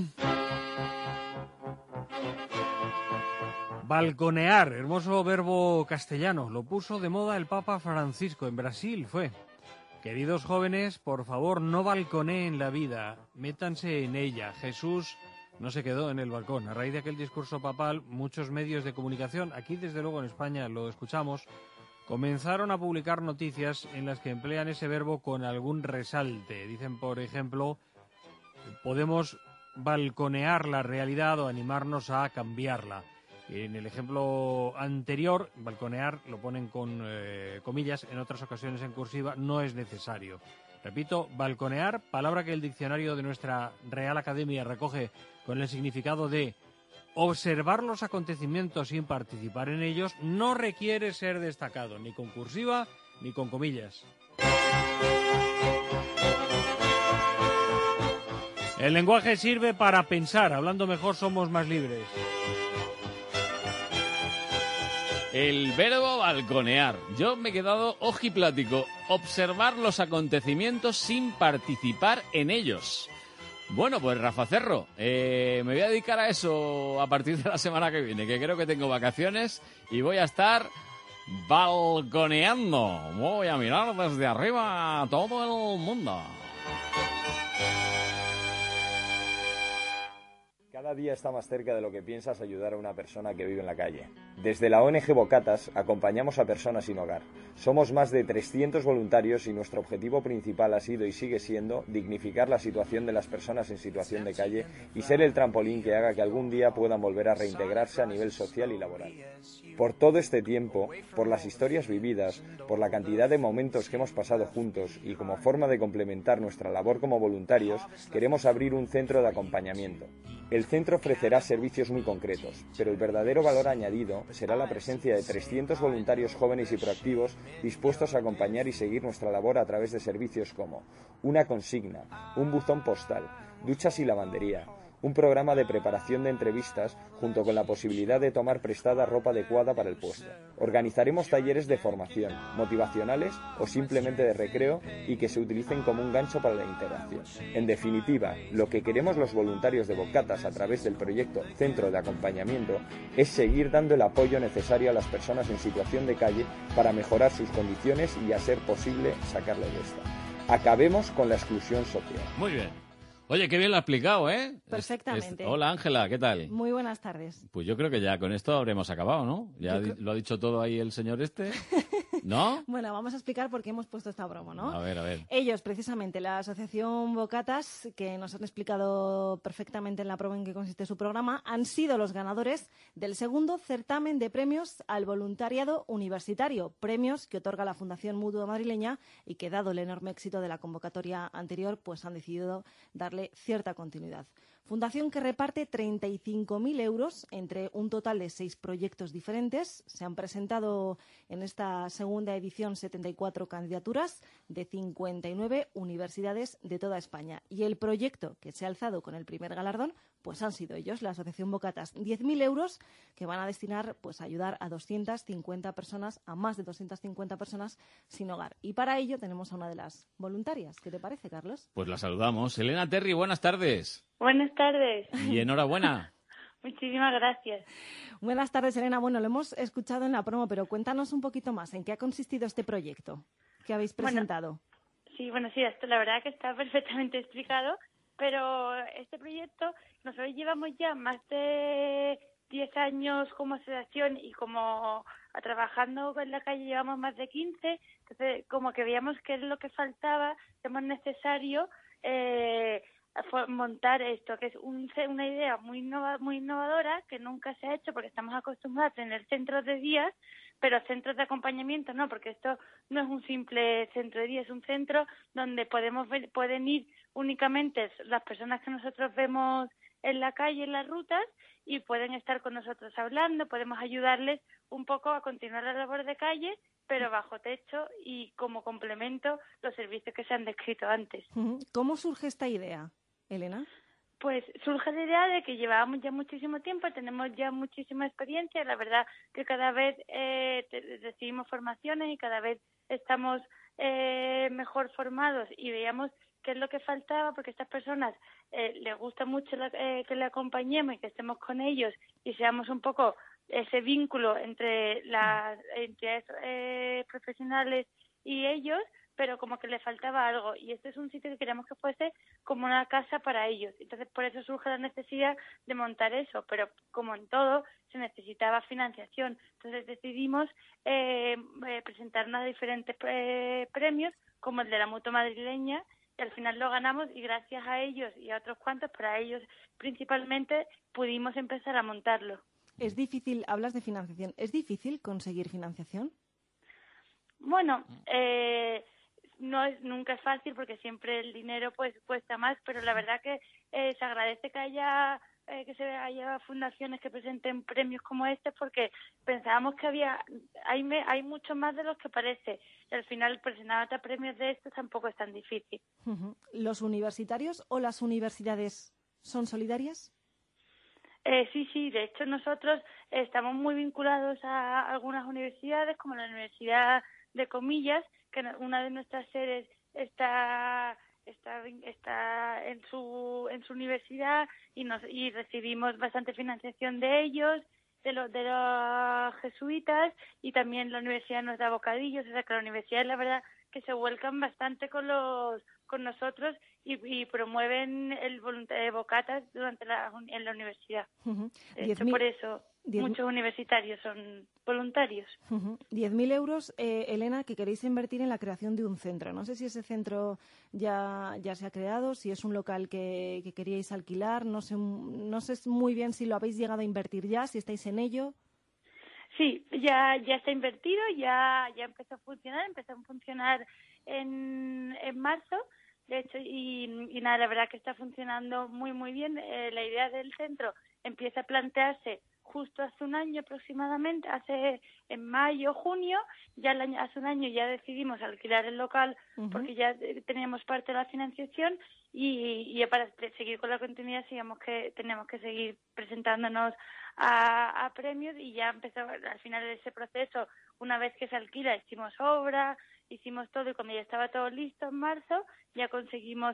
Balconear, hermoso verbo castellano. Lo puso de moda el Papa Francisco. En Brasil fue. Queridos jóvenes, por favor, no balconeen la vida. Métanse en ella. Jesús no se quedó en el balcón. A raíz de aquel discurso papal, muchos medios de comunicación, aquí desde luego en España lo escuchamos, comenzaron a publicar noticias en las que emplean ese verbo con algún resalte. Dicen, por ejemplo, podemos balconear la realidad o animarnos a cambiarla. En el ejemplo anterior, balconear lo ponen con comillas, en otras ocasiones en cursiva, no es necesario. Repito, balconear, palabra que el diccionario de nuestra Real Academia recoge con el significado de observar los acontecimientos sin participar en ellos, no requiere ser destacado, ni con cursiva ni con comillas. El lenguaje sirve para pensar, hablando mejor somos más libres. El verbo balconear. Yo me he quedado ojiplático. Observar los acontecimientos sin participar en ellos. Bueno, pues Rafa Cerro, me voy a dedicar a eso a partir de la semana que viene, que creo que tengo vacaciones y voy a estar balconeando. Voy a mirar desde arriba a todo el mundo. Cada día está más cerca de lo que piensas ayudar a una persona que vive en la calle. Desde la ONG Bocatas acompañamos a personas sin hogar. Somos más de 300 voluntarios y nuestro objetivo principal ha sido y sigue siendo dignificar la situación de las personas en situación de calle y ser el trampolín que haga que algún día puedan volver a reintegrarse a nivel social y laboral. Por todo este tiempo, por las historias vividas, por la cantidad de momentos que hemos pasado juntos y como forma de complementar nuestra labor como voluntarios, queremos abrir un centro de acompañamiento. El centro ofrecerá servicios muy concretos, pero el verdadero valor añadido será la presencia de 300 voluntarios jóvenes y proactivos dispuestos a acompañar y seguir nuestra labor a través de servicios como una consigna, un buzón postal, duchas y lavandería, un programa de preparación de entrevistas junto con la posibilidad de tomar prestada ropa adecuada para el puesto. Organizaremos talleres de formación, motivacionales o simplemente de recreo y que se utilicen como un gancho para la integración. En definitiva, lo que queremos los voluntarios de Bocatas a través del proyecto Centro de Acompañamiento es seguir dando el apoyo necesario a las personas en situación de calle para mejorar sus condiciones y, a ser posible, sacarles de esta. Acabemos con la exclusión social. Muy bien. Oye, qué bien lo ha explicado, ¿eh? Perfectamente. Hola, Ángela, ¿qué tal? Muy buenas tardes. Pues yo creo que ya con esto habremos acabado, ¿no? Ya lo ha dicho todo ahí el señor este, ¿no? Bueno, vamos a explicar por qué hemos puesto esta broma, ¿no? A ver. Ellos, precisamente, la asociación Bocatas, que nos han explicado perfectamente en la prueba en qué consiste su programa, han sido los ganadores del segundo certamen de premios al voluntariado universitario, premios que otorga la Fundación Mutua Madrileña y que, dado el enorme éxito de la convocatoria anterior, pues han decidido darle cierta continuidad. Fundación que reparte 35.000 euros entre un total de 6 proyectos diferentes. Se han presentado en esta segunda edición 74 candidaturas de 59 universidades de toda España. Y el proyecto que se ha alzado con el primer galardón, pues han sido ellos, la Asociación Bocatas. 10.000 euros que van a destinar pues a ayudar a 250 personas, a más de 250 personas sin hogar. Y para ello tenemos a una de las voluntarias. ¿Qué te parece, Carlos? Pues la saludamos. Elena Terry, buenas tardes. Buenas tardes. Y enhorabuena. Muchísimas gracias. Buenas tardes, Elena. Bueno, lo hemos escuchado en la promo, pero cuéntanos un poquito más. ¿En qué ha consistido este proyecto que habéis presentado? Sí, esto la verdad que está perfectamente explicado, pero este proyecto nosotros llevamos ya más de 10 años como asociación y como trabajando en la calle llevamos más de 15, entonces como que veíamos que es lo que faltaba, que es más necesario montar esto, que es una idea muy innovadora, que nunca se ha hecho porque estamos acostumbrados a tener centros de días, pero centros de acompañamiento no, porque esto no es un simple centro de día, es un centro donde pueden ir únicamente las personas que nosotros vemos en la calle, en las rutas, y pueden estar con nosotros hablando, podemos ayudarles un poco a continuar la labor de calle, pero bajo techo y como complemento los servicios que se han descrito antes. ¿Cómo surge esta idea, Elena? Pues surge la idea de que llevábamos ya muchísimo tiempo, tenemos ya muchísima experiencia, la verdad que cada vez recibimos formaciones y cada vez estamos mejor formados y veíamos qué es lo que faltaba, porque a estas personas les gusta mucho que le acompañemos y que estemos con ellos y seamos un poco ese vínculo entre las entidades profesionales y ellos, pero como que le faltaba algo, y este es un sitio que queríamos que fuese como una casa para ellos. Entonces, por eso surge la necesidad de montar eso, pero como en todo, se necesitaba financiación. Entonces decidimos presentarnos a diferentes premios, como el de la Mutua Madrileña, y al final lo ganamos, y gracias a ellos y a otros cuantos, pero a ellos principalmente, pudimos empezar a montarlo. Es difícil, hablas de financiación, ¿es difícil conseguir financiación? Bueno, nunca es fácil porque siempre el dinero pues cuesta más, pero la verdad que se agradece que haya fundaciones que presenten premios como este, porque pensábamos que hay mucho más de los que parece, y al final presentar premios de estos tampoco es tan difícil. ¿Los universitarios o las universidades son solidarias? Sí, de hecho nosotros estamos muy vinculados a algunas universidades, como la Universidad de Comillas, que una de nuestras sedes está en su universidad, y recibimos bastante financiación de ellos, de los jesuitas, y también la universidad nos da bocadillos, o sea que la universidad la verdad que se vuelcan bastante con nosotros, y promueven el bocatas en la universidad. De hecho, por eso muchos universitarios son voluntarios. 10.000 euros, Elena, que queréis invertir en la creación de un centro. No sé si ese centro ya se ha creado, si es un local que queríais alquilar. No sé muy bien si lo habéis llegado a invertir ya, si estáis en ello. Sí, ya está invertido, ya empezó a funcionar en marzo. De hecho, y nada, la verdad que está funcionando muy, muy bien. La idea del centro empieza a plantearse justo hace un año aproximadamente, en mayo, junio, hace un año ya decidimos alquilar el local porque ya teníamos parte de la financiación y para seguir con la continuidad tenemos que seguir presentándonos a premios y ya empezó al final de ese proceso. Una vez que se alquila, hicimos obra, hicimos todo y cuando ya estaba todo listo en marzo, ya conseguimos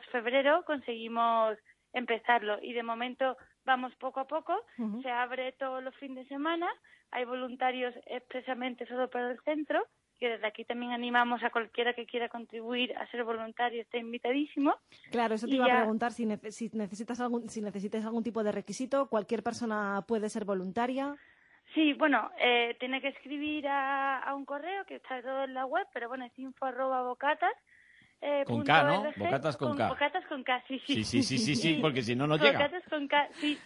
empezarlo y de momento vamos poco a poco, se abre todos los fines de semana, hay voluntarios expresamente solo para el centro, que desde aquí también animamos a cualquiera que quiera contribuir a ser voluntario, está invitadísimo. Claro, eso te iba a preguntar, si necesitas algún tipo de requisito, ¿cualquier persona puede ser voluntaria? Sí, bueno, tiene que escribir a un correo que está todo en la web, pero bueno, es info@bocatas. Con K, ¿no? Bocatas con K. Bocatas con K, sí. Sí, porque si no llega. Bocatas con K, sí.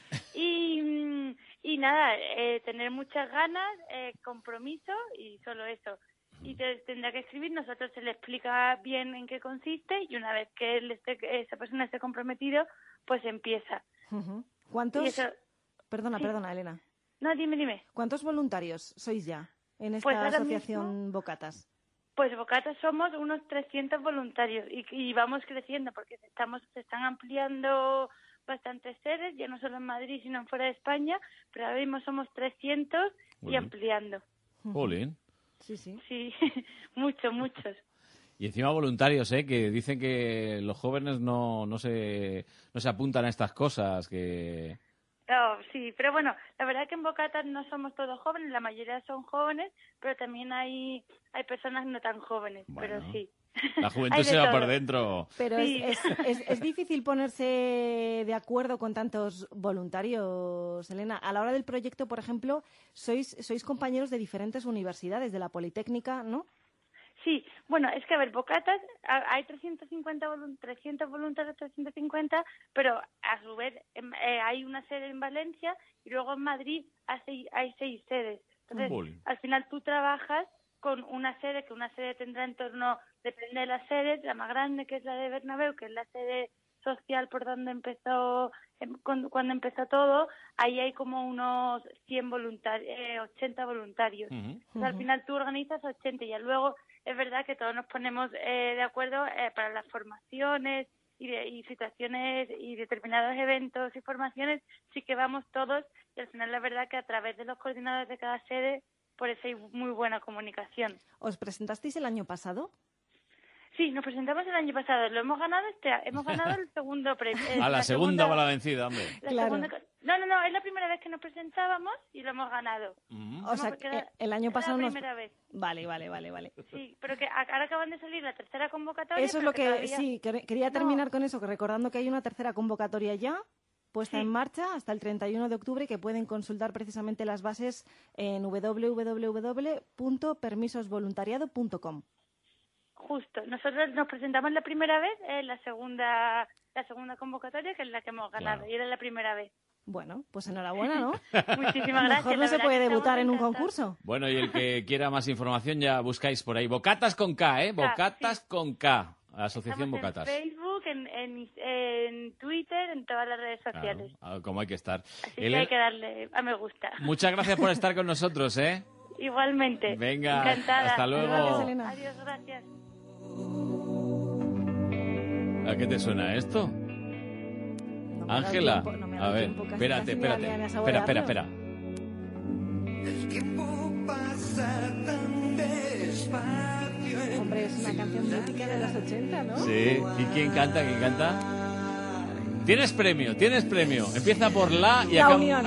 Y nada, tener muchas ganas, compromiso y solo eso. Y tendrá que escribir, nosotros se le explica bien en qué consiste y una vez que esa persona esté comprometido, pues empieza. ¿Cuántos? Perdona, Elena. No, dime. ¿Cuántos voluntarios sois ya en esta asociación Bocatas? Pues Bocatas somos unos 300 voluntarios y vamos creciendo porque se están ampliando bastantes sedes, ya no solo en Madrid sino fuera de España, pero ahora mismo somos 300 y ampliando. Jolín. Sí, muchos. Y encima voluntarios, que dicen que los jóvenes no se apuntan a estas cosas, que... Oh, sí, pero bueno, la verdad que en Bocatas no somos todos jóvenes, la mayoría son jóvenes, pero también hay personas no tan jóvenes, pero sí. La juventud se va por dentro. Pero sí. es difícil ponerse de acuerdo con tantos voluntarios, Elena. A la hora del proyecto, por ejemplo, sois compañeros de diferentes universidades, de la Politécnica, ¿no? Sí, bueno, es que a ver, Bocatas, hay 300 voluntarios, 350, pero a su vez hay una sede en Valencia y luego en Madrid hay 6 sedes. Entonces, al final tú trabajas con una sede, que una sede tendrá en torno, depende de las sedes, la más grande que es la de Bernabéu, que es la sede social por donde empezó, cuando empezó todo, ahí hay como unos 80 voluntarios. Entonces, al final tú organizas 80 y ya luego es verdad que todos nos ponemos de acuerdo para las formaciones y situaciones y determinados eventos y formaciones, sí que vamos todos y al final la verdad que a través de los coordinadores de cada sede, por eso hay muy buena comunicación. ¿Os presentasteis el año pasado? Sí, nos presentamos el año pasado. Lo hemos ganado hemos ganado el segundo premio. A la segunda va la vencida, hombre. Claro. No, es la primera vez que nos presentábamos y lo hemos ganado. O sea, que el año pasado la primera vez. Vale. Sí, pero que ahora acaban de salir la tercera convocatoria. Eso es lo que todavía... sí, quería terminar con eso, que recordando que hay una tercera convocatoria ya puesta en marcha hasta el 31 de octubre, que pueden consultar precisamente las bases en www.permisosvoluntariado.com. Justo. Nosotros nos presentamos la primera vez en la segunda convocatoria, que es la que hemos ganado, y era la primera vez. Bueno, pues enhorabuena, ¿no? Muchísimas gracias. Mejor no se puede debutar en un concurso. Bueno, y el que quiera más información ya buscáis por ahí. Bocatas con K, ¿eh? Bocatas con K. Asociación Bocatas. En Facebook, en Twitter, en todas las redes sociales. Claro, como hay que estar. Así que hay que darle a me gusta. Muchas gracias por estar con nosotros, ¿eh? Igualmente. Venga, encantada. Hasta luego. Gracias, Elena. Adiós, gracias. ¿A qué te suena esto? Ángela, a ver, espérate. Espera. El tiempo pasa tan despacio. Hombre, es una canción mítica de los 80, ¿no? Sí. ¿Y quién canta? Tienes premio. Empieza por la y acaba... Unión.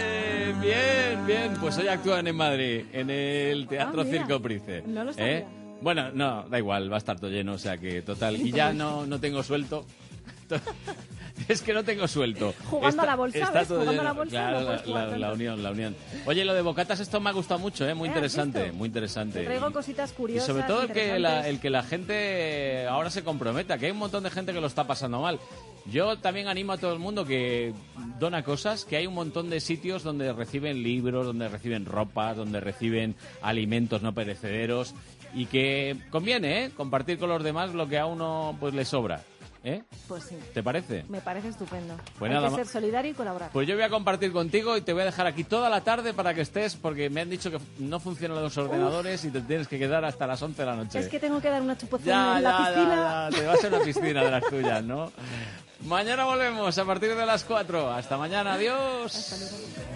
Bien. Pues hoy actúan en Madrid, en el Teatro Circo Price. No lo sabía. Bueno, no, da igual, va a estar todo lleno, o sea que total. Y ya no tengo suelto. Es que no tengo suelto. Jugando a la bolsa, está ¿ves? Todo Jugando lleno. a la bolsa. Claro, no puedes jugar la unión. Oye, lo de bocatas, esto me ha gustado mucho, muy interesante, muy interesante. Te traigo cositas curiosas. Y sobre todo el que la gente ahora se comprometa, que hay un montón de gente que lo está pasando mal. Yo también animo a todo el mundo que dona cosas, que hay un montón de sitios donde reciben libros, donde reciben ropa, donde reciben alimentos no perecederos y que conviene, compartir con los demás lo que a uno pues le sobra. Pues sí. ¿Te parece? Me parece estupendo. Pues hay nada que ser solidario y colaborar. Pues yo voy a compartir contigo y te voy a dejar aquí toda la tarde para que estés, porque me han dicho que no funcionan los ordenadores y te tienes que quedar hasta las 11 de la noche. Es que tengo que dar una chupoción en la piscina. Te vas a una piscina de las tuyas, ¿no? Mañana volvemos a partir de las 4. Hasta mañana, adiós. Hasta luego.